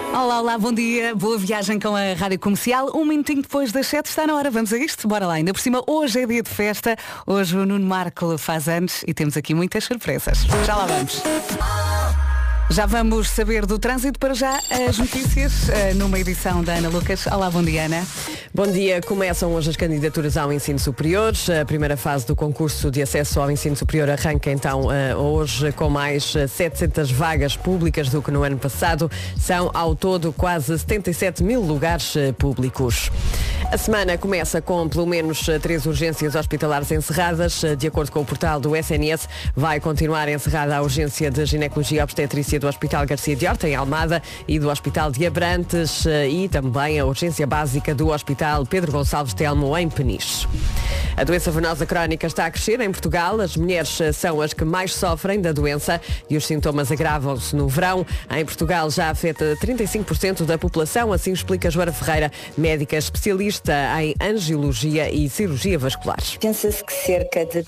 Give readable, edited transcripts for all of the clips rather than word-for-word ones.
Olá, olá, bom dia, boa viagem com a Rádio Comercial. Um minutinho depois das 7 está na hora, vamos a isto? Bora lá, ainda por cima, hoje é dia de festa. Hoje o Nuno Marco faz anos e temos aqui muitas surpresas. Já lá vamos. Já vamos saber do trânsito, para já as notícias numa edição da Ana Lucas. Olá, bom dia, Ana. Bom dia, começam hoje as candidaturas ao ensino superior. A primeira fase do concurso de acesso ao ensino superior arranca então hoje com mais 700 vagas públicas do que no ano passado. São ao todo quase 77 mil lugares públicos. A semana começa com pelo menos 3 urgências hospitalares encerradas. De acordo com o portal do SNS, vai continuar encerrada a urgência de ginecologia e obstetrícia do Hospital Garcia de Horta, em Almada, e do Hospital de Abrantes, e também a urgência básica do Hospital Pedro Gonçalves Telmo, em Peniche. A doença venosa crónica está a crescer em Portugal. As mulheres são as que mais sofrem da doença e os sintomas agravam-se no verão. Em Portugal já afeta 35% da população, assim explica Joana Ferreira, médica especialista em angiologia e cirurgia vascular. Pensa-se que cerca de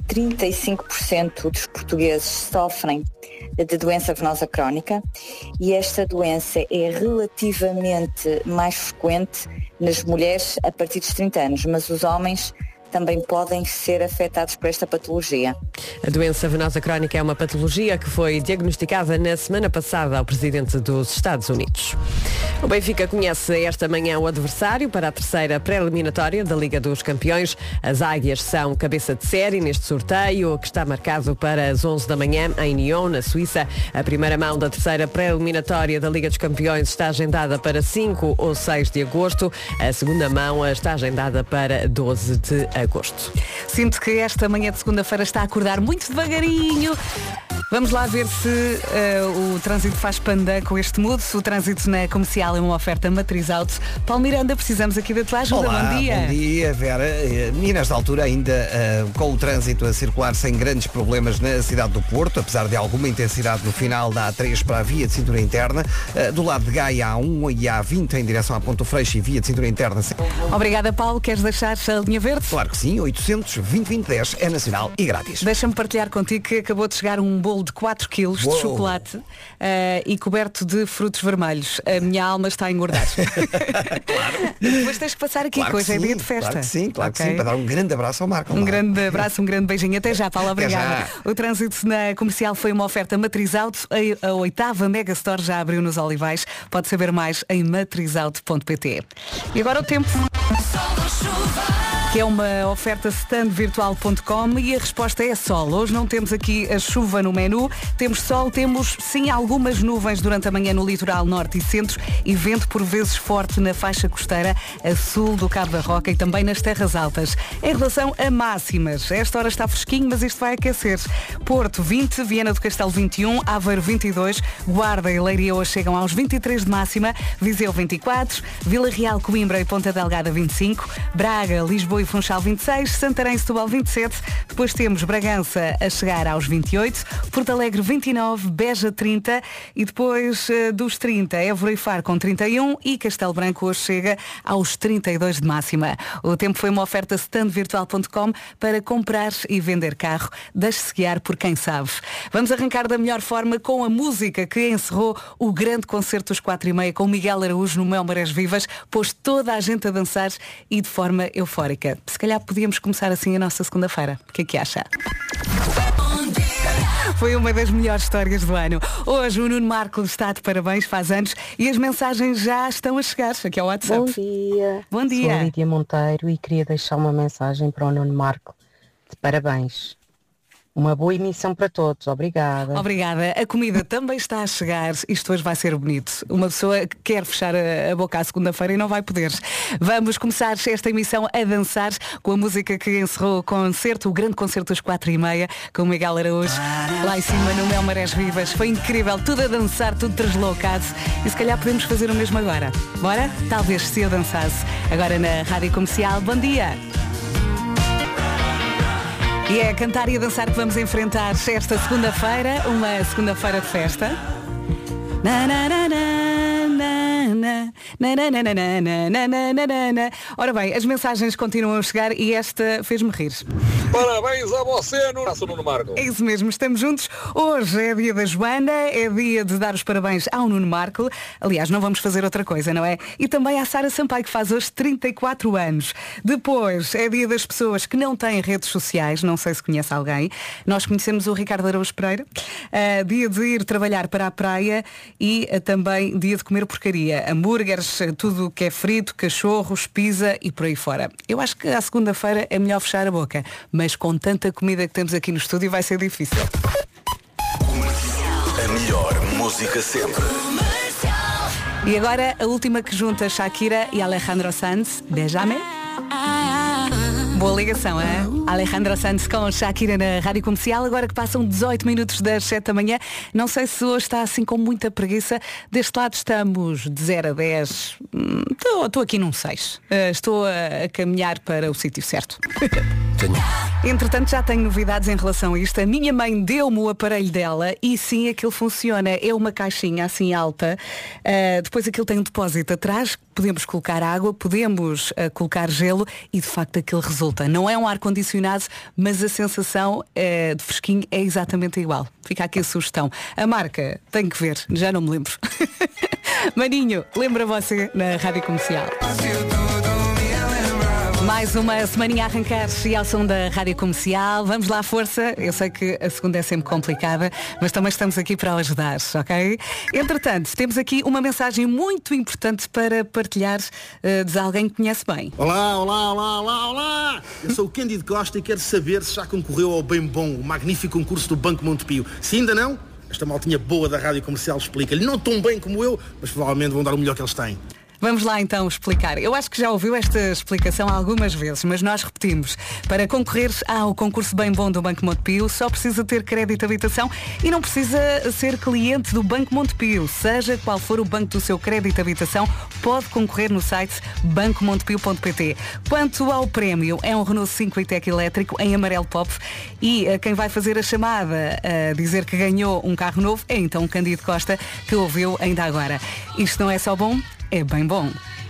35% dos portugueses sofrem de doença venosa crónica e esta doença é relativamente mais frequente nas mulheres a partir dos 30 anos, mas os homens também podem ser afetados por esta patologia. A doença venosa crónica é uma patologia que foi diagnosticada na semana passada ao presidente dos Estados Unidos. O Benfica conhece esta manhã o adversário para a terceira pré-eliminatória da Liga dos Campeões. As Águias são cabeça de série neste sorteio, que está marcado para as 11 da manhã em Nyon, na Suíça. A primeira mão da terceira pré-eliminatória da Liga dos Campeões está agendada para 5 ou 6 de agosto. A segunda mão está agendada para 12 de agosto. Sinto que esta manhã de segunda-feira está a acordar muito devagarinho. Vamos lá ver se o trânsito faz pandan com este mood. O trânsito na Comercial é uma oferta Matriz Auto. Paulo Miranda, precisamos aqui da tua ajuda. Olá, bom dia. Bom dia, Vera. E nesta altura ainda com o trânsito a circular sem grandes problemas na cidade do Porto, apesar de alguma intensidade no final da A3 para a via de cintura interna. Do lado de Gaia, A1 e A20 em direção à Ponto Freixo e via de cintura interna. Obrigada, Paulo. Queres deixar a linha verde? Claro que sim, 800-2020-10 é nacional e grátis. Deixa-me partilhar contigo que acabou de chegar um bolo de 4 kg de chocolate e coberto de frutos vermelhos. A minha alma está a engordar. Claro. Depois tens que passar aqui, Claro que hoje é dia de festa. Claro que sim, claro Okay. que sim, para dar um grande abraço ao Marco. Um grande abraço, um grande beijinho. Até já, Paulo, obrigada. O trânsito na Comercial foi uma oferta Matriz Auto. A 8ª Megastore já abriu nos Olivais. Pode saber mais em matrizauto.pt. E agora o tempo, que é uma oferta standvirtual.com, e a resposta é sol. Hoje não temos aqui a chuva no menu, temos sol, temos sim algumas nuvens durante a manhã no litoral norte e centro e vento por vezes forte na faixa costeira a sul do Cabo da Roca e também nas terras altas. Em relação a máximas, a esta hora está fresquinho, mas isto vai aquecer. Porto 20, Viana do Castelo 21, Aveiro 22, Guarda e Leiria hoje chegam aos 23 de máxima, Viseu 24, Vila Real, Coimbra e Ponta Delgada 25, Braga, Lisboa e Funchal 26, Santarém e Setúbal 27, depois temos Bragança a chegar aos 28, Porto Alegre 29, Beja 30 e depois dos 30, Évora e Faro com 31 e Castelo Branco hoje chega aos 32 de máxima. O tempo foi uma oferta standvirtual.com para comprar e vender carro. Deixe-se guiar por quem sabe. Vamos arrancar da melhor forma com a música que encerrou o grande concerto dos 4:30 com Miguel Araújo no Mel Marés Vivas, pôs toda a gente a dançar e de forma eufórica. Se calhar podíamos começar assim a nossa segunda-feira. O que é que acha? Foi uma das melhores histórias do ano. Hoje o Nuno Marco está de parabéns, faz anos, e as mensagens já estão a chegar aqui ao WhatsApp. Bom dia. Bom dia. Sou a Lídia Monteiro e queria deixar uma mensagem para o Nuno Marco de parabéns. Uma boa emissão para todos. Obrigada. Obrigada. A comida também está a chegar. Isto hoje vai ser bonito. Uma pessoa que quer fechar a boca à segunda-feira e não vai poder. Vamos começar esta emissão a dançar com a música que encerrou o concerto, o grande concerto dos 4:30, com o Miguel Araújo, lá em cima no Mel Marés Vivas. Foi incrível. Tudo a dançar, tudo deslocado. E se calhar podemos fazer o mesmo agora. Bora? Talvez se eu dançasse. Agora na Rádio Comercial. Bom dia. E é a cantar e a dançar que vamos enfrentar esta segunda-feira, uma segunda-feira de festa. Na, na, na, na, na, na. Ora bem, as mensagens continuam a chegar e esta fez-me rir. Parabéns a você, Nuno Marco. É isso mesmo, estamos juntos. Hoje é dia da Joana, é dia de dar os parabéns ao Nuno Marco. Aliás, não vamos fazer outra coisa, não é? E também à Sara Sampaio, que faz hoje 34 anos. Depois é dia das pessoas que não têm redes sociais, não sei se conhece alguém. Nós conhecemos o Ricardo Araújo Pereira. Dia de ir trabalhar para a praia e também dia de comer porcaria. Hambúrgueres, tudo o que é frito, cachorros, pizza e por aí fora. Eu acho que à segunda-feira é melhor fechar a boca, mas com tanta comida que temos aqui no estúdio vai ser difícil. A melhor música sempre. E agora a última que junta Shakira e Alejandro Sanz, Déjame. Boa ligação, é? Alejandro Sanz com Shakira na Rádio Comercial, agora que passam 18 minutos das 7 da manhã. Não sei se hoje está assim com muita preguiça. Deste lado estamos de 0 a 10. Estou aqui num 6. Estou a caminhar para o sítio certo. Entretanto, já tenho novidades em relação a isto. A minha mãe deu-me o aparelho dela e sim, aquilo funciona. É uma caixinha assim alta. Depois aquilo tem um depósito atrás. Podemos colocar água, podemos colocar gelo e de facto aquilo resulta. Não é um ar-condicionado, mas a sensação de fresquinho é exatamente igual. Fica aqui a sugestão. A marca, tenho que ver, já não me lembro. Maninho, lembra você na Rádio Comercial. Mais uma semaninha a arrancar e ao som da Rádio Comercial. Vamos lá, força. Eu sei que a segunda é sempre complicada, mas também estamos aqui para o ajudar, ok? Entretanto, temos aqui uma mensagem muito importante para partilhar de alguém que conhece bem. Olá! Eu sou o Cândido Costa e quero saber se já concorreu ao Bem Bom, o magnífico concurso do Banco Montepio. Se ainda não, esta maltinha boa da Rádio Comercial explica-lhe. Não tão bem como eu, mas provavelmente vão dar o melhor que eles têm. Vamos lá então explicar. Eu acho que já ouviu esta explicação algumas vezes, mas nós repetimos. Para concorrer ao concurso Bem Bom do Banco Montepio, só precisa ter crédito de habitação e não precisa ser cliente do Banco Montepio. Seja qual for o banco do seu crédito de habitação, pode concorrer no site bancomontepio.pt. Quanto ao prémio, é um Renault 5 e-Tech elétrico em amarelo pop e quem vai fazer a chamada a dizer que ganhou um carro novo é então o Cândido Costa, que ouviu ainda agora. Isto não é só bom, é bem bom.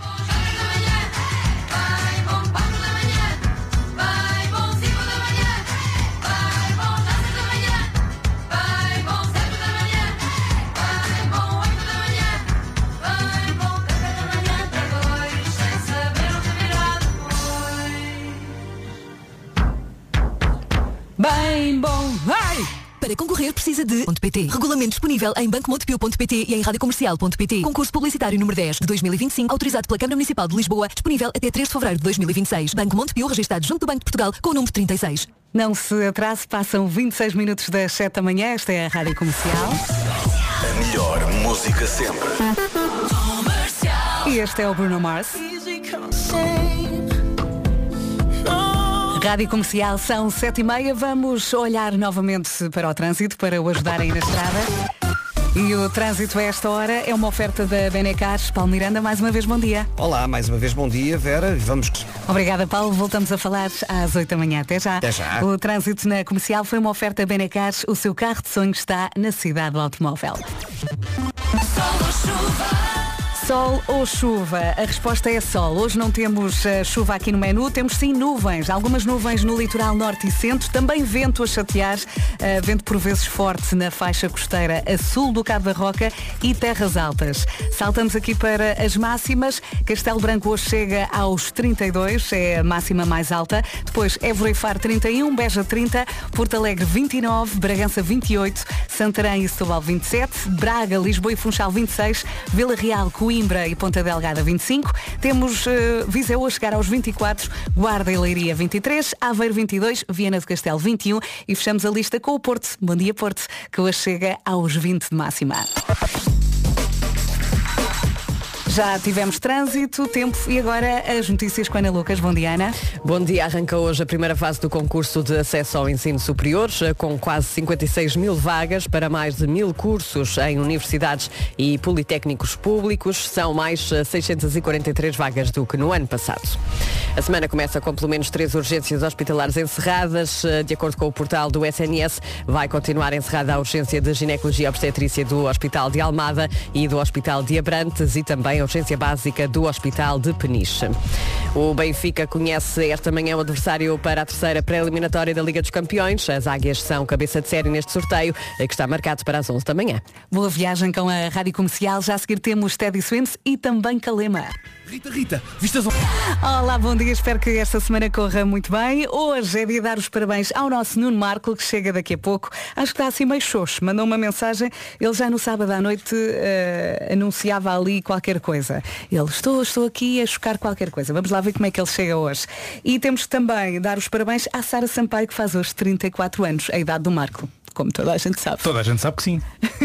Bem bom, vai! Para concorrer precisa de .pt. Regulamento disponível em bancomontepio.pt e em radiocomercial.pt. Concurso publicitário número 10 de 2025, autorizado pela Câmara Municipal de Lisboa, disponível até 3 de fevereiro de 2026. Banco Montepio, registado junto do Banco de Portugal, com o número 36. Não se atrase, passam 26 minutos das 7 da manhã. Esta é a Rádio Comercial. A melhor música sempre. E este é o Bruno Mars. Rádio Comercial, são 7h30. Vamos olhar novamente para o trânsito, para o ajudar aí na estrada. E o trânsito a esta hora é uma oferta da Benecar. Paulo Miranda, mais uma vez, bom dia. Olá, mais uma vez bom dia, Vera. Vamos. Obrigada, Paulo. Voltamos a falar às 8 da manhã. Até já. Até já. O trânsito na Comercial foi uma oferta Benecar. O seu carro de sonho está na cidade do automóvel. Sol ou chuva? A resposta é sol. Hoje não temos chuva aqui no menu, temos sim nuvens. Algumas nuvens no litoral norte e centro, também vento a chatear, vento por vezes forte na faixa costeira a sul do Cabo da Roca e terras altas. Saltamos aqui para as máximas. Castelo Branco hoje chega aos 32, é a máxima mais alta. Depois Évora e Faro 31, Beja 30, Porto Alegre 29, Bragança 28, Santarém e Setúbal 27, Braga, Lisboa e Funchal 26, Vila Real, Coimbra e Ponta Delgada 25, temos Viseu a chegar aos 24, Guarda e Leiria 23, Aveiro 22, Viana do Castelo 21 e fechamos a lista com o Porto. Bom dia, Porto, que hoje chega aos 20 de máxima. Já tivemos trânsito, tempo e agora as notícias com a Ana Lucas. Bom dia, Ana. Bom dia. Arranca hoje a primeira fase do concurso de acesso ao ensino superior, com quase 56 mil vagas para mais de 1000 cursos em universidades e politécnicos públicos. São mais 643 vagas do que no ano passado. A semana começa com pelo menos 3 urgências hospitalares encerradas. De acordo com o portal do SNS, vai continuar encerrada a urgência de ginecologia e obstetrícia do Hospital de Almada e do Hospital de Abrantes e também a urgência básica do Hospital de Peniche. O Benfica conhece esta manhã o adversário para a terceira pré-eliminatória da Liga dos Campeões. As Águias são cabeça de série neste sorteio, que está marcado para as 11 da manhã. Boa viagem com a Rádio Comercial. Já a seguir temos Teddy Swims e também Calema. Rita, vistas ao... Olá, bom dia. Espero que esta semana corra muito bem. Hoje é dia de dar os parabéns ao nosso Nuno Marco, que chega daqui a pouco. Acho que está assim meio xoxo. Mandou uma mensagem. Ele já no sábado à noite anunciava ali qualquer coisa. Ele, estou aqui a chocar qualquer coisa. Vamos lá ver como é que ele chega hoje. E temos que também dar os parabéns à Sara Sampaio, que faz hoje 34 anos, a idade do Marco. Como toda a gente sabe. Toda a gente sabe que sim.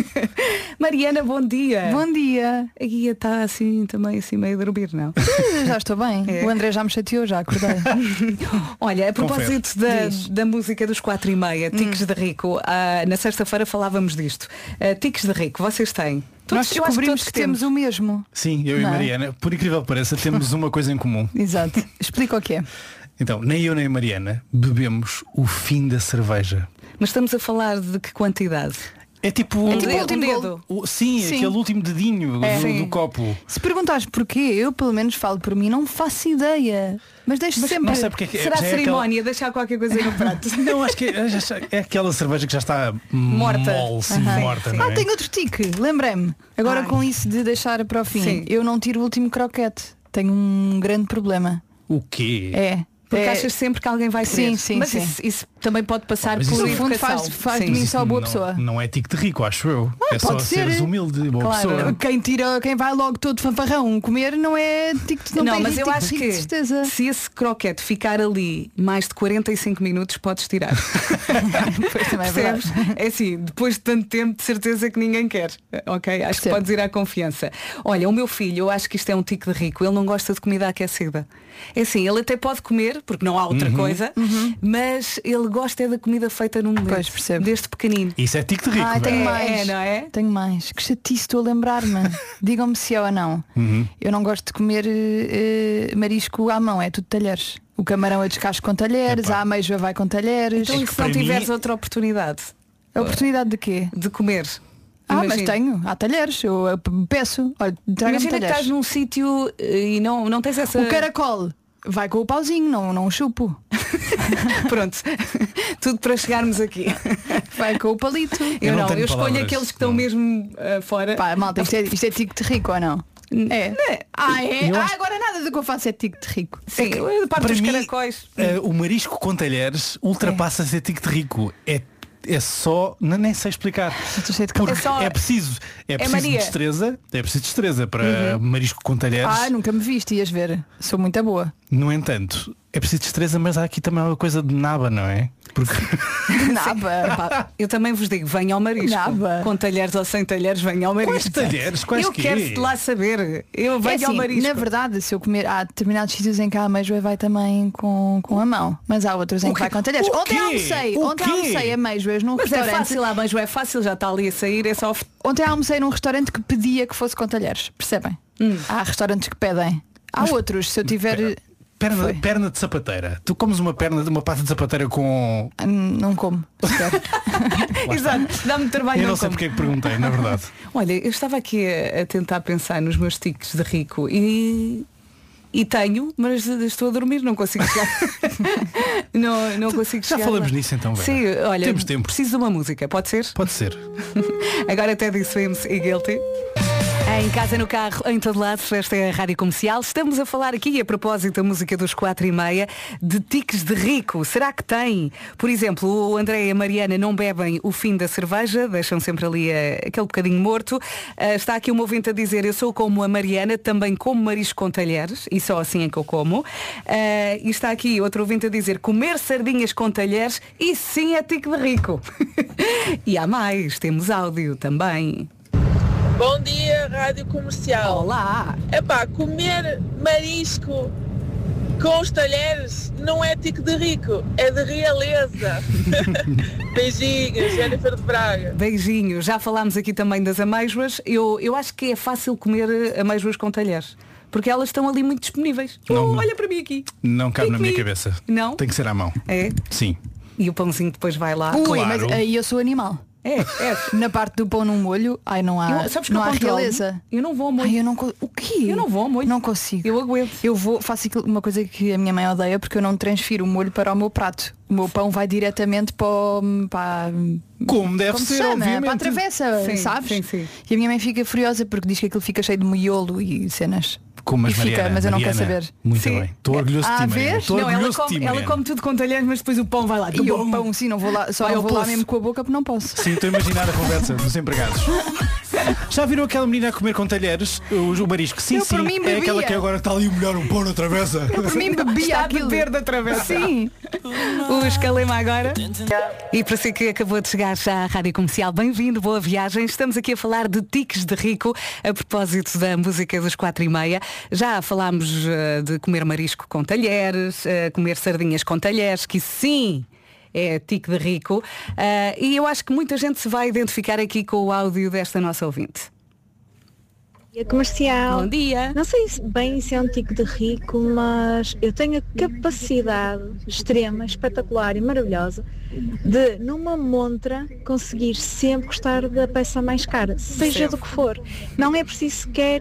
Mariana, bom dia. Bom dia. A guia está assim também assim meio a dormir, não? Já estou bem. É. O André já me chateou, já acordei. Olha, a propósito da música dos 4:30, Tiques de Rico, na sexta-feira falávamos disto. Tiques de Rico, vocês têm? Nós descobrimos que temos o mesmo. Sim, eu e Mariana, por incrível que pareça, temos uma coisa em comum. Exato. Explica o que é. Então, nem eu nem a Mariana bebemos o fim da cerveja. Mas estamos a falar de que quantidade? É tipo o último dedo. Sim, aquele último dedinho do copo. Se perguntares porquê, eu pelo menos falo por mim, não faço ideia. Mas deixo sempre. Não sei porque é que será cerimónia, deixar qualquer coisa no prato. Não, acho que é aquela cerveja que já está morta. Morta, não é? Tenho outro tique, lembrei-me. Agora com isso de deixar para o fim, sim. Eu não tiro o último croquete. Tenho um grande problema. O quê? É. Porque achas sempre que alguém vai querer. Sim, mas sim. Isso também pode passar por no fundo educação. faz de mim só boa pessoa. Não é tique de rico, acho eu. É só pode seres humilde, boa claro. pessoa. Quem vai logo todo fanfarrão comer não é tique de não, mas eu acho que certeza. Se esse croquete ficar ali mais de 45 minutos, podes tirar. Pois também é verdade. É assim, depois de tanto tempo, de certeza que ninguém quer. Ok? Acho que podes ir à confiança. Olha, o meu filho, eu acho que isto é um tique de rico. Ele não gosta de comida aquecida. É assim, ele até pode comer, porque não há outra coisa, mas ele gosta é da comida feita num momento. Pois, percebo. Desde pequenino. Isso é tique de rico. Tenho mais. Não é? Tenho mais. Que chatice, estou a lembrar-me. Digam-me se é ou não. Eu não gosto de comer marisco à mão, é tudo talheres. O camarão é descasco com talheres, a ameijoa vai com talheres. Então, se não tiveres outra oportunidade? A oportunidade de quê? De comer. Mas tenho, há talheres, eu peço. Olha, imagina que estás num sítio e não tens essa. O caracol vai com o pauzinho, não chupo. Pronto, tudo para chegarmos aqui. Vai com o palito. Eu escolho palavras. aqueles que estão mesmo fora. Pá, malta, isto é tique de rico ou não? É. Agora nada do que eu faço é tique de rico. Sim, para dos mim, caracóis. O marisco com talheres ultrapassa a ser tique de rico. É só, nem sei explicar. Porque é preciso destreza. É preciso destreza para marisco com talheres. Nunca me viste, ias ver. Sou muito boa. No entanto, é preciso destreza, mas há aqui também uma coisa de naba, não é? Porque... Naba. Eu também vos digo, venha ao marisco. Naba. Com talheres ou sem talheres, venha ao marisco. Quais talheres? Quais eu quero-te lá saber. Eu venho ao marisco. Na verdade, se eu comer, há determinados sítios em que a ameijoa vai também com a mão. Mas há outros em que vai com talheres. Ontem almocei ameijoas num restaurante. É fácil, a ameijoa é fácil, já está ali a sair, é só. Ontem almocei num restaurante que pedia que fosse com talheres. Percebem? Há restaurantes que pedem. Há outros, se eu tiver... Perna de sapateira. Tu comes uma pata de sapateira com... Não como. Exato, dá-me trabalho. Eu não sei porque é que perguntei, na verdade. Olha, eu estava aqui a tentar pensar nos meus tiques de rico e tenho, mas estou a dormir, não consigo chegar. não consigo chegar. Já falamos nisso então, Vera. Sim, olha, temos tempo. Preciso de uma música, pode ser? Pode ser. Agora até Teddy Swims e Guilty. Em casa, no carro, em todo lado, esta é a Rádio Comercial. Estamos a falar aqui, a propósito da música dos 4:30, de tiques de rico. Será que tem? Por exemplo, o André e a Mariana não bebem o fim da cerveja, deixam sempre ali aquele bocadinho morto. Está aqui uma ouvinte a dizer, eu sou como a Mariana, também como marisco com talheres, e só assim é que eu como. E está aqui outro ouvinte a dizer, comer sardinhas com talheres, e sim é tique de rico. E há mais, temos áudio também. Bom dia, Rádio Comercial. Olá. Comer marisco com os talheres não é tique de rico, é de realeza. Beijinhos, Jennifer de Braga. Beijinhos. Já falámos aqui também das ameijoas. Eu acho que é fácil comer ameijoas com talheres. Porque elas estão ali muito disponíveis. Olha para mim aqui. Não cabe na minha cabeça. Não? Tem que ser à mão. É? Sim. E o pãozinho depois vai lá. Ui, Claro. mas aí eu sou animal. É. Na parte do pão no molho, não há, Sabes que não eu há controlo. realeza. Eu não vou ao molho. Ai, eu não o quê? Eu não vou ao molho. Não consigo. Eu aguento. Faço uma coisa que a minha mãe odeia, porque eu não transfiro o molho para o meu prato. O meu pão vai diretamente para Como deve como ser, se chama? obviamente. Para a travessa, Sim, sabes? sim. E a minha mãe fica furiosa porque diz que aquilo fica cheio de miolo e cenas. Como e fica, mas eu não quero saber. Muito Sim. bem. Estou orgulhoso de ti, Mariana. Estou Não, ela orgulhoso de ti, come Mariana. tudo com talheres, mas depois o pão vai lá. E o pão, sim, não vou lá, só Vai ao vou lá poço. mesmo com a boca porque não posso. Sim, estou a imaginar a conversa dos empregados. Já viram aquela menina a comer com talheres? O marisco? Sim, Eu, sim. por mim, É bebia. aquela que agora está ali a molhar um pão na travessa. Por mim bebia Está a aquilo. beber da travessa. Sim. O Escalema agora. E para si que acabou de chegar já à Rádio Comercial, bem-vindo, boa viagem. Estamos aqui a falar de tiques de rico, a propósito da música dos 4:30. Já falámos de comer marisco com talheres, comer sardinhas com talheres, que sim é tique de rico. E eu acho que muita gente se vai identificar aqui com o áudio desta nossa ouvinte. Comercial. Bom dia. Não sei bem se é um tico de rico, mas eu tenho a capacidade extrema, espetacular e maravilhosa de, numa montra, conseguir sempre gostar da peça mais cara, seja do que for. Não é preciso sequer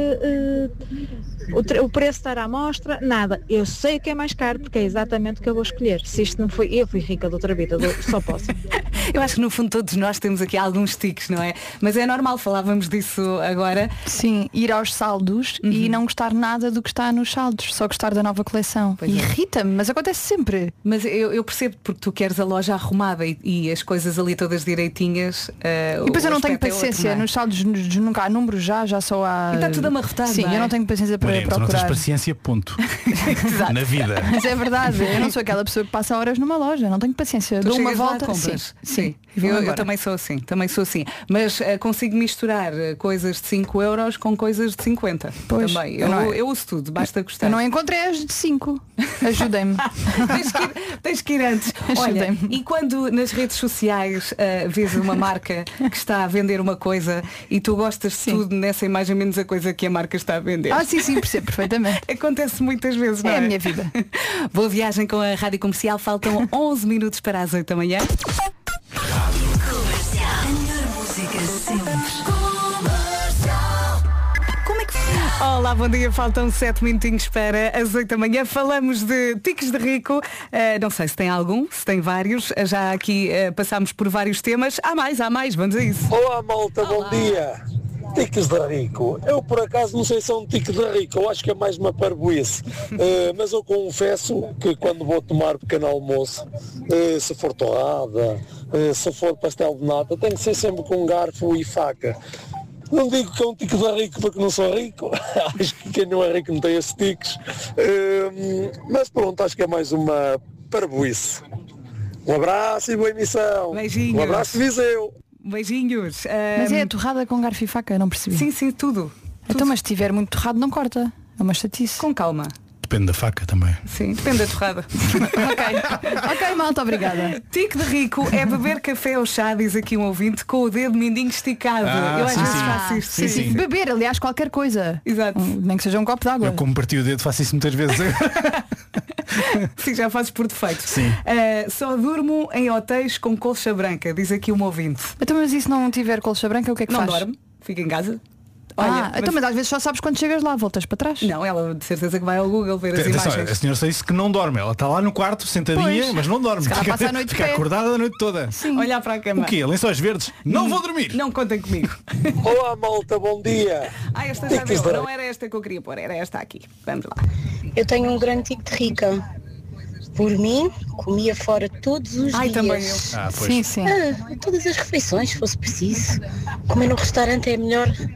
o preço estar à mostra, nada. Eu sei o que é mais caro porque é exatamente o que eu vou escolher. Se isto não foi, eu fui rica de outra vida, só posso. Eu acho que no fundo todos nós temos aqui alguns tiques, não é? Mas é normal, falávamos disso agora. Sim, ir aos saldos e não gostar nada do que está nos saldos, só gostar da nova coleção. Irrita-me, mas acontece sempre. Mas eu percebo porque tu queres a loja arrumada e as coisas ali todas direitinhas. E depois eu não tenho paciência, nos saldos nunca há números, já só há. E está tudo amarrotado. Sim, não é? eu não tenho paciência para Mariana, tu não tens procurar. paciência, ponto. Na vida. Mas é verdade, eu não sou aquela pessoa que passa horas numa loja, não tenho paciência. Tu Dou uma chegas lá, volta. compras. Sim. Eu também sou assim. Mas consigo misturar coisas de 5 euros com coisas de 50. Pois, também. não é. Eu uso tudo, basta gostar. Eu não encontrei as de 5. Ajudem-me. tens que ir antes. Olha, Ajudem-me. e quando nas redes sociais vês uma marca que está a vender uma coisa e tu gostas de tudo nessa imagem menos a coisa que a marca está a vender? Sim, percebo perfeitamente. Acontece muitas vezes, não é? É a minha vida. Boa viagem com a Rádio Comercial. Faltam 11 minutos para as 8 da manhã. Como é que foi? Olá, bom dia. Faltam 7 minutinhos para as 8 da manhã. Falamos de tiques de rico. Não sei se tem algum, se tem vários. Já aqui passámos por vários temas. Há mais. Vamos a isso. Olá, malta, bom dia. Tiques de rico. Eu, por acaso, não sei se é um tique de rico. Eu acho que é mais uma parboice. Mas eu confesso que quando vou tomar pequeno almoço, se for torrada, se for pastel de nata, tem que ser sempre com garfo e faca. Não digo que é um tique de rico porque não sou rico. Acho que quem não é rico não tem esses tiques. Mas pronto, acho que é mais uma parboice. Um abraço e boa emissão. Beijinhos. Um abraço, Viseu. Beijinhos. Mas é torrada com garfo e faca, não percebi. Sim, tudo. Então, mas se estiver muito torrado não corta. É uma chatice. Com calma. Depende da faca também. Sim, depende da torrada. Ok, malta, obrigada. Tique de rico é beber café ou chá, diz aqui um ouvinte, com o dedo mindinho esticado. Eu às vezes faço isto. Sim. Beber, aliás, qualquer coisa. Exato. Nem que seja um copo de água. Eu, como parti o dedo, faço isso muitas vezes. Sim, já fazes por defeito. Sim. Só durmo em hotéis com colcha branca, diz aqui um ouvinte. Então, mas e se não tiver colcha branca, o que é que Não faz? dorme, fica em casa. Mas às vezes só sabes quando chegas lá, voltas para trás. Não, ela de certeza que vai ao Google ver as Atenção, imagens. a senhora disse que não dorme. Ela está lá no quarto, sentadinha, Pois. mas não dorme. Se calhar passa a noite de fica pé. acordada a noite toda. Sim. Olhar para a cama. O quê? Lençóis verdes? Não vou dormir. Não contem comigo. Olá, malta, bom dia. Esta já deu. Não era esta que eu queria pôr, era esta aqui. Vamos lá. Eu tenho um grande tique de rica. Por mim, comia fora todos os dias. Também eu. Pois. Sim. Todas as refeições, se fosse preciso. Comer no restaurante é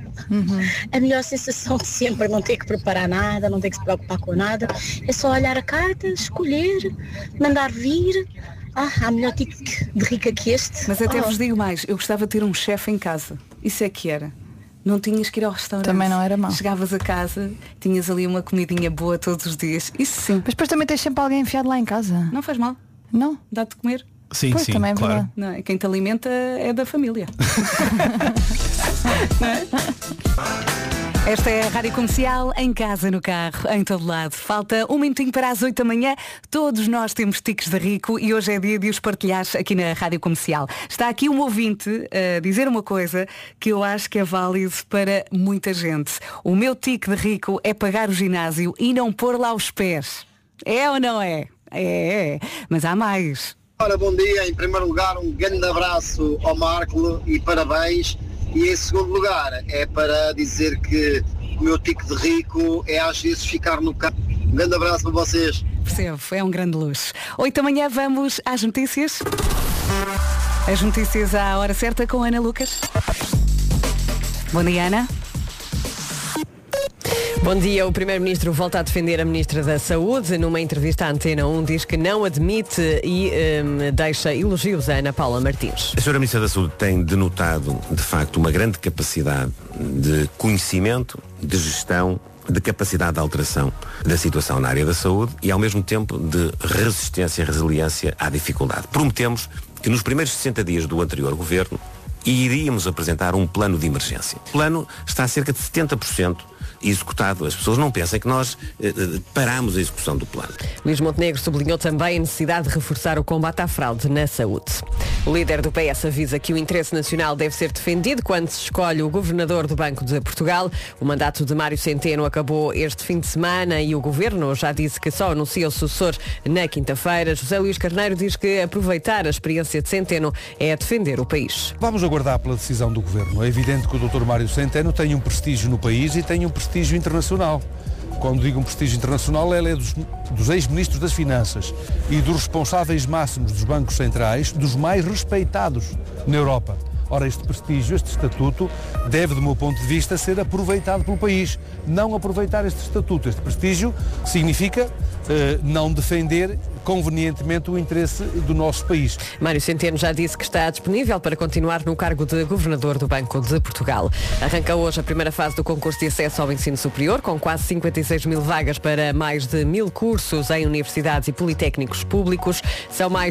a melhor sensação de sempre. Não ter que preparar nada, não ter que se preocupar com nada. É só olhar a carta, escolher, mandar vir. Há melhor tique de rica que este. Mas até vos digo mais, eu gostava de ter um chefe em casa. Isso é que era. Não tinhas que ir ao restaurante. Também não era mau. Chegavas a casa, tinhas ali uma comidinha boa todos os dias. Isso sim. Mas depois também tens sempre alguém enfiado lá em casa. Não faz mal. Não? Dá-te de comer. Sim, Pois, sim, também é claro. verdade. Não é? Quem te alimenta é da família. Não é? Esta é a Rádio Comercial, em casa, no carro, em todo lado. Falta um minutinho para as 8 da manhã. Todos nós temos tiques de rico e hoje é dia de os partilhar aqui na Rádio Comercial. Está aqui um ouvinte a dizer uma coisa que eu acho que é válido para muita gente. O meu tique de rico é pagar o ginásio e não pôr lá os pés. É ou não é? É. Mas há mais. Ora, bom dia. Em primeiro lugar, um grande abraço ao Marco e parabéns. E em segundo lugar, é para dizer que o meu tique de rico é às vezes ficar no carro. Um grande abraço para vocês. Percebo, é um grande luxo. 8 da manhã vamos às notícias. As notícias à hora certa com Ana Lucas. Bom dia, Ana. Bom dia. O Primeiro-Ministro volta a defender a Ministra da Saúde. Numa entrevista à Antena 1 diz que não admite e deixa elogios a Ana Paula Martins. A Sra. Ministra da Saúde tem denotado, de facto, uma grande capacidade de conhecimento, de gestão, de capacidade de alteração da situação na área da saúde e, ao mesmo tempo, de resistência e resiliência à dificuldade. Prometemos que nos primeiros 60 dias do anterior governo iríamos apresentar um plano de emergência. O plano está a cerca de 70% executado. As pessoas não pensem que nós paramos a execução do plano. Luís Montenegro sublinhou também a necessidade de reforçar o combate à fraude na saúde. O líder do PS avisa que o interesse nacional deve ser defendido quando se escolhe o governador do Banco de Portugal. O mandato de Mário Centeno acabou este fim de semana e o governo já disse que só anuncia o sucessor na quinta-feira. José Luís Carneiro diz que aproveitar a experiência de Centeno é defender o país. Vamos aguardar pela decisão do governo. É evidente que o Dr. Mário Centeno tem um prestígio no país e tem um prestígio internacional. Quando digo um prestígio internacional, ele é dos ex-ministros das Finanças e dos responsáveis máximos dos bancos centrais, dos mais respeitados na Europa. Ora, este prestígio, este estatuto, deve, do meu ponto de vista, ser aproveitado pelo país. Não aproveitar este estatuto, este prestígio, significa não defender convenientemente o interesse do nosso país. Mário Centeno já disse que está disponível para continuar no cargo de governador do Banco de Portugal. Arranca hoje a primeira fase do concurso de acesso ao ensino superior, com quase 56 mil vagas para mais de 1000 cursos em universidades e politécnicos públicos. São mais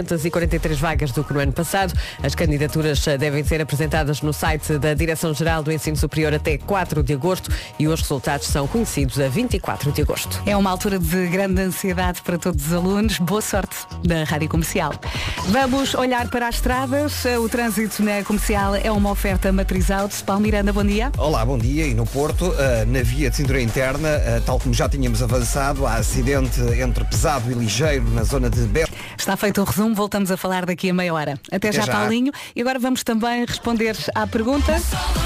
643 vagas do que no ano passado. As candidaturas devem ser apresentadas no site da Direção-Geral do Ensino Superior até 4 de agosto e os resultados são conhecidos a 24 de agosto. É uma altura de grande ansiedade para todos os alunos. Boa sorte da Rádio Comercial. Vamos olhar para as estradas. O trânsito na Comercial é uma oferta Matriz Auto. Paulo Miranda, bom dia. Olá, bom dia. E no Porto, na via de cintura interna, tal como já tínhamos avançado, há acidente entre pesado e ligeiro na zona de Belo. Está feito o resumo, voltamos a falar daqui a meia hora. Até já, Paulinho. E agora vamos também responder à pergunta.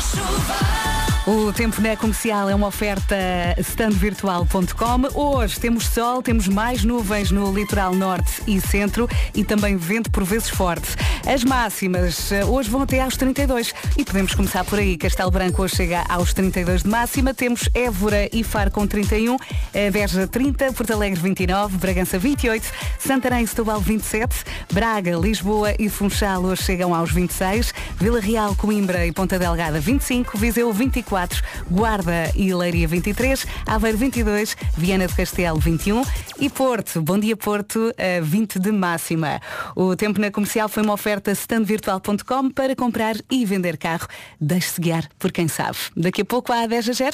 O tempo na Comercial é uma oferta standvirtual.com. Hoje temos sol, temos mais nuvens no litoral norte e centro e também vento por vezes forte. As máximas hoje vão até aos 32 e podemos começar por aí. Castelo Branco hoje chega aos 32 de máxima. Temos Évora e Faro com 31, Beja 30, Porto Alegre 29, Bragança 28, Santarém e Setúbal 27, Braga, Lisboa e Funchal hoje chegam aos 26, Vila Real, Coimbra e Ponta Delgada 25, Viseu 24, Guarda e Leiria 23, Aveiro 22, Viana do Castelo 21 e Porto, bom dia Porto, 20 de máxima. O tempo na Comercial foi uma oferta standvirtual.com para comprar e vender carro. Deixe-se guiar por quem sabe. Daqui a pouco há 10 a 0.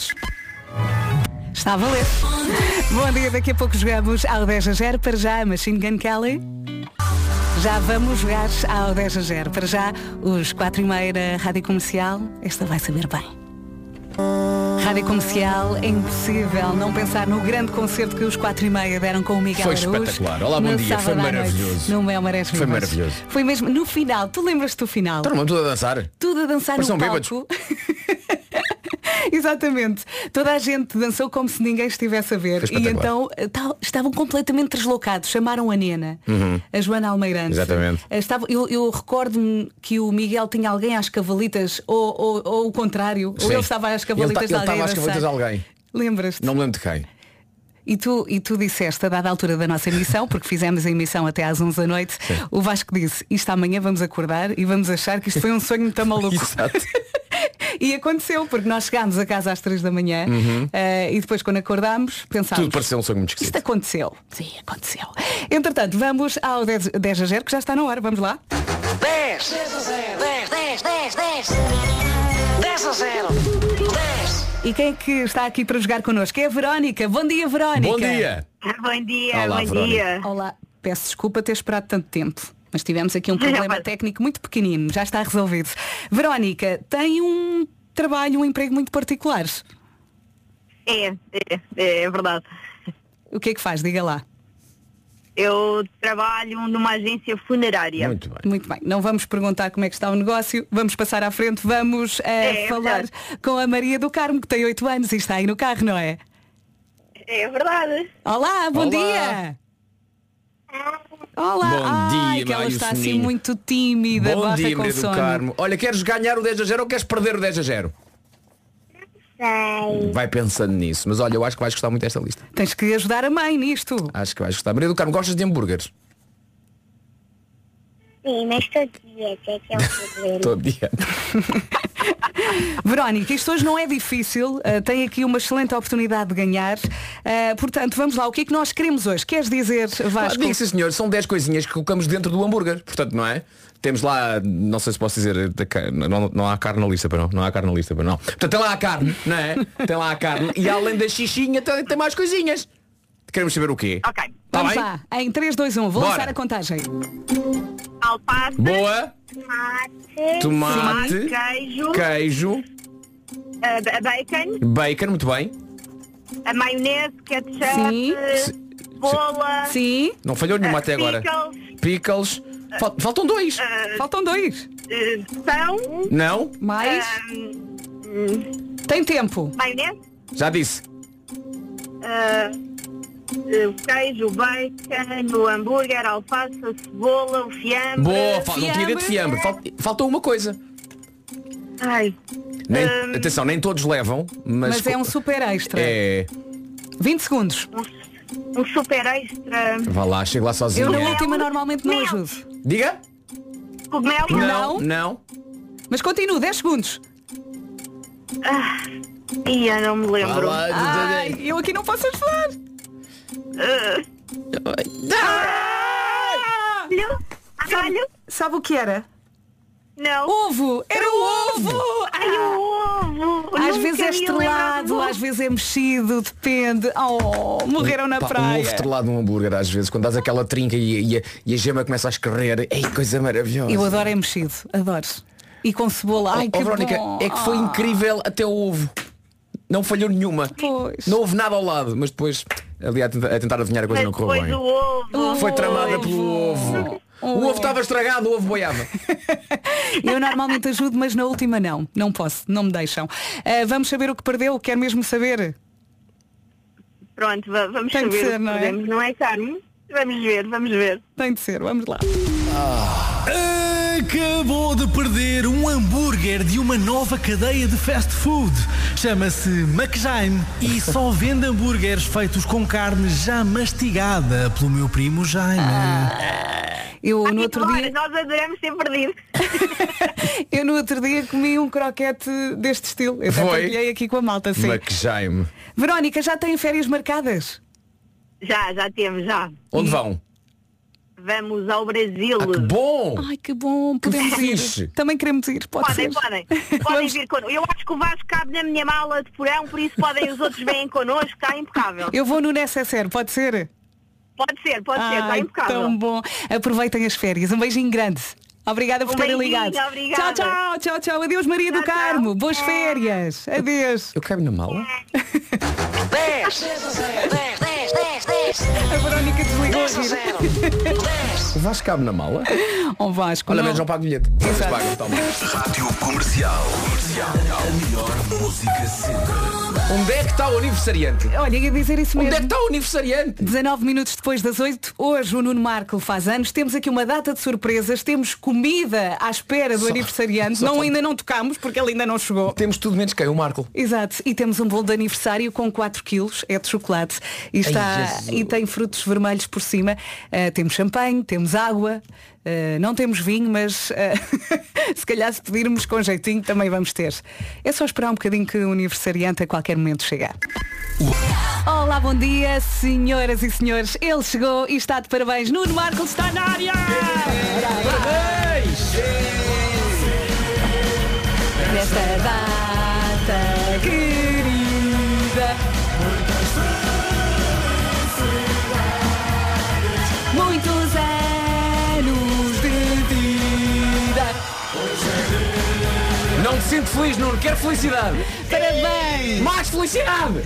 Está a valer. Bom dia, daqui a pouco jogamos ao 10 a 0. Para já, Machine Gun Kelly. Já vamos jogar ao 10 a 0. Para já, os 4:30 da Rádio Comercial. Esta vai saber bem. Rádio Comercial, é impossível não pensar no grande concerto que os 4:30 deram com o Miguel Araújo. Foi espetacular. Olá, bom dia. Foi maravilhoso. No Mel Marés Vivas. Foi maravilhoso. Foi mesmo no final. Tu lembras-te do final? Então, tudo a dançar. Tudo a dançar no palco. Exatamente. Toda a gente dançou como se ninguém estivesse a ver. E então estavam completamente deslocados. Chamaram a Nena, a Joana Almeirante. Exatamente. Eu recordo-me que o Miguel tinha alguém às cavalitas, ou o contrário. Sim. Ou ele estava às cavalitas de alguém. Ele estava às cavalitas de alguém. Lembras-te? Não me lembro de quem. E tu disseste, a dada altura da nossa emissão, porque fizemos a emissão até às 11 da noite, sim, o Vasco disse, isto amanhã vamos acordar e vamos achar que isto foi um sonho muito maluco. Exato. E aconteceu, porque nós chegámos a casa às 3 da manhã e depois quando acordámos pensámos, tudo pareceu um sonho muito esquisito. Isto aconteceu. Sim, aconteceu. Entretanto, vamos ao 10 a 0, que já está na hora. Vamos lá. 10 a 0. 10 a 0. 10. E quem é que está aqui para jogar connosco? É a Verónica. Bom dia, Verónica. Bom dia. Bom dia, Olá, bom Verónica. dia. Olá. Peço desculpa ter esperado tanto tempo, mas tivemos aqui um problema técnico muito pequenino. Já está resolvido. Verónica, tem um trabalho, um emprego muito particular. É verdade. O que é que faz? Diga lá. Eu trabalho numa agência funerária. Muito bem. Muito bem. Não vamos perguntar como é que está o negócio. Vamos passar à frente. Vamos falar com a Maria do Carmo, que tem 8 anos e está aí no carro, não é? É verdade. Olá, bom dia. Olá. Bom dia, que ela Mário está assim Soninho. muito tímida. Bom dia, com Maria do sono. Carmo. Olha, queres ganhar o 10-0 ou queres perder o 10-0? Sei. Vai pensando nisso. Mas olha, eu acho que vais gostar muito desta lista. Tens que ajudar a mãe nisto. Acho que vais gostar. Maria do Carmo, gostas de hambúrgueres? Sim, mas estou dieta, é que é o problema. Todo dia. Verónica, isto hoje não é difícil. Tem aqui uma excelente oportunidade de ganhar. Portanto, vamos lá. O que é que nós queremos hoje? Queres dizer, Vasco? Diga, sim, senhor, são 10 coisinhas que colocamos dentro do hambúrguer. Portanto, não é? Temos lá, não sei se posso dizer, não há carne na lista para não. Não há carne na lista para não. Portanto, tem lá a carne, não é? Tem lá a carne. E além da xixinha tem mais coisinhas. Queremos saber o quê? Ok. Tá Vamos bem? lá. Em 3, 2, 1. Vou Bora. lançar a contagem. Alface. Boa. Tomate. Tomate. Queijo. Bacon. Bacon, muito bem. A maionese, ketchup. Sim. Cebola. Sim. Não falhou nenhuma até agora. Pickles. Faltam 2. Faltam 2. Pão. Não. Mais. Tem tempo. Maionese. Já disse. Queijo, bacon, o hambúrguer, a alface, a cebola, o fiambre. Boa, não tinha dito fiambre. Faltou uma coisa. Ai. Atenção, nem todos levam, Mas é um super extra. É. 20 segundos. Um super extra. Vá lá, chega lá sozinho. Eu na última normalmente não ajudo. Diga? Cogumelo? Não. Mas continuo, 10 segundos. Eu não me lembro. Ai, eu aqui não posso ajudar. Alho? Sabe o que era? Não. Ovo! Era o ovo! Ai, o ovo! Às Nunca vezes é me ia lembrar estrelado, do ovo. às vezes é mexido, depende. Oh, morreram na Um praia. ovo estrelado num hambúrguer às vezes, quando dás aquela trinca e a gema começa a escorrer. Ei, coisa maravilhosa. Eu adoro é mexido, adoro. E com cebola. Ai, que Verónica, bom. é que foi incrível até o ovo. Não falhou nenhuma. Pois. Não houve nada ao lado, mas depois ali a tentar adivinhar a coisa não correu bem. O ovo. Foi tramada pelo ovo. O ovo estava estragado, o ovo boiava. Eu normalmente ajudo, mas na última não. Não posso, não me deixam. Vamos saber o que perdeu? Quer mesmo saber? Pronto, vamos Tem de saber ser, o que não é? perdemos, não é, Carmo? Vamos ver. Tem de ser, vamos lá. Acabou de perder um hambúrguer de uma nova cadeia de fast food. Chama-se McJaime e só vende hambúrgueres feitos com carne já mastigada pelo meu primo Jaime. Eu no outro dia, Nós adoramos ter perdido. eu no outro dia comi um croquete deste estilo. Eu até Foi? partilhei aqui com a malta, sim. McJaime. Verónica, já tem férias marcadas? Já temos, já. Onde vão? Vamos ao Brasil. Que bom! Ai, que bom, podemos fixe. ir. Também queremos ir, pode Podem ser. vir connosco. Eu acho que o Vasco cabe na minha mala de porão, por isso podem os outros virem connosco, está impecável. Eu vou no necessaire, pode ser? Pode ser, está Ai, impecável. tão bom. Aproveitem as férias. Um beijinho grande. Obrigada por Um terem beijinho, ligado. obrigada. Tchau. Adeus, Maria do Carmo. Boas férias. Adeus. Eu caio na mala? 10. A Verónica desligou a rir. O Vasco cabe na mala? Oh, Vasco. Olha, não. menos não pago bilhete. Vocês pagam, toma. Rádio Comercial. A melhor música sempre. Onde é que está o aniversariante? Olha, ia dizer isso mesmo. Onde é que está o aniversariante? 19 minutos depois das 8, hoje o Nuno Marco faz anos. Temos aqui uma data de surpresas. Temos comida à espera do aniversariante. Ainda não tocamos porque ele ainda não chegou. Temos tudo menos quem? O Marco. Exato. E temos um bolo de aniversário com 4 quilos. É de chocolate. E tem frutos vermelhos por cima. Temos champanhe, temos água. Não temos vinho, mas se calhar se pedirmos com jeitinho também vamos ter. É só esperar um bocadinho que o aniversariante a qualquer momento chegar. Olá, bom dia, senhoras e senhores. Ele chegou e está de parabéns. Nuno Marco está na área! Parabéns! Nesta data querida. Muitos anos de vida. Não te sinto feliz, Nuno, quero felicidade. Parabéns. Mais felicidade.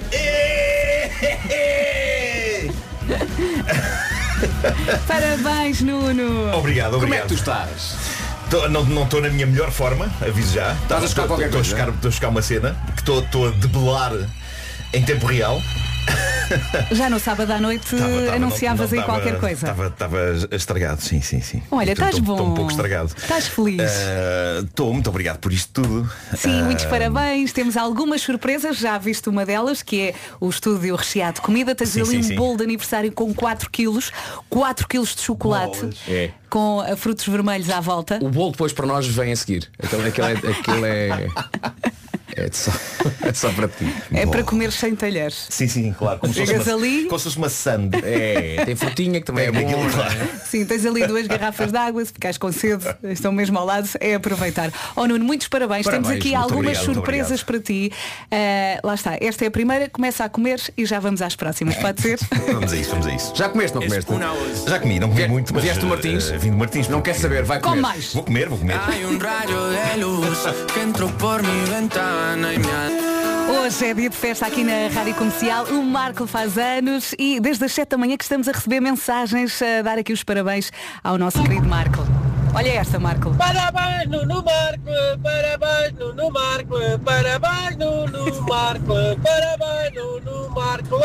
Parabéns, Nuno. Obrigado. Como é que tu estás? Não estou na minha melhor forma, aviso já. Estás a buscar qualquer coisa? Estou a buscar uma cena que estou a debelar em tempo real. Já no sábado à noite anunciavas aí qualquer coisa. Estava estragado, sim. Olha, estás bom. Estou um pouco estragado. Estás feliz. Estou, muito obrigado por isto tudo. Sim, muitos parabéns. Temos algumas surpresas, já viste uma delas, que é o estúdio recheado de comida. Tens ali um bolo de aniversário com 4 quilos, 4 quilos de chocolate. Com frutos vermelhos à volta. O bolo depois para nós vem a seguir. Aquele é só para ti. É para comer sem talheres. Sim, claro. Como se fosse uma sand. Tem frutinha que também é bom. Claro. Sim, tens ali 2 garrafas de água. Se ficares com sede, estão mesmo ao lado. É aproveitar. Nuno, muitos parabéns. Temos aqui algumas surpresas para ti. Lá está. Esta é a primeira. Começa a comer e já vamos às próximas. Pode ser? Vamos a isso. Já comeste, não comeste? Já comi, não comi muito, mas vieste do Martins? Vim do Martins. Não quer saber, vai comer. Com mais. Vou comer. Hay un rayo de luz que entró por mi ventana y me... Hoje é dia de festa aqui na Rádio Comercial. O Marco faz anos e desde as 7 da manhã que estamos a receber mensagens a dar aqui os parabéns ao nosso querido Marco. Olha esta, Marco. Parabéns, Nuno Marco, parabéns, Nuno Marco, parabéns, Nuno Marco, parabéns, Nuno Marco.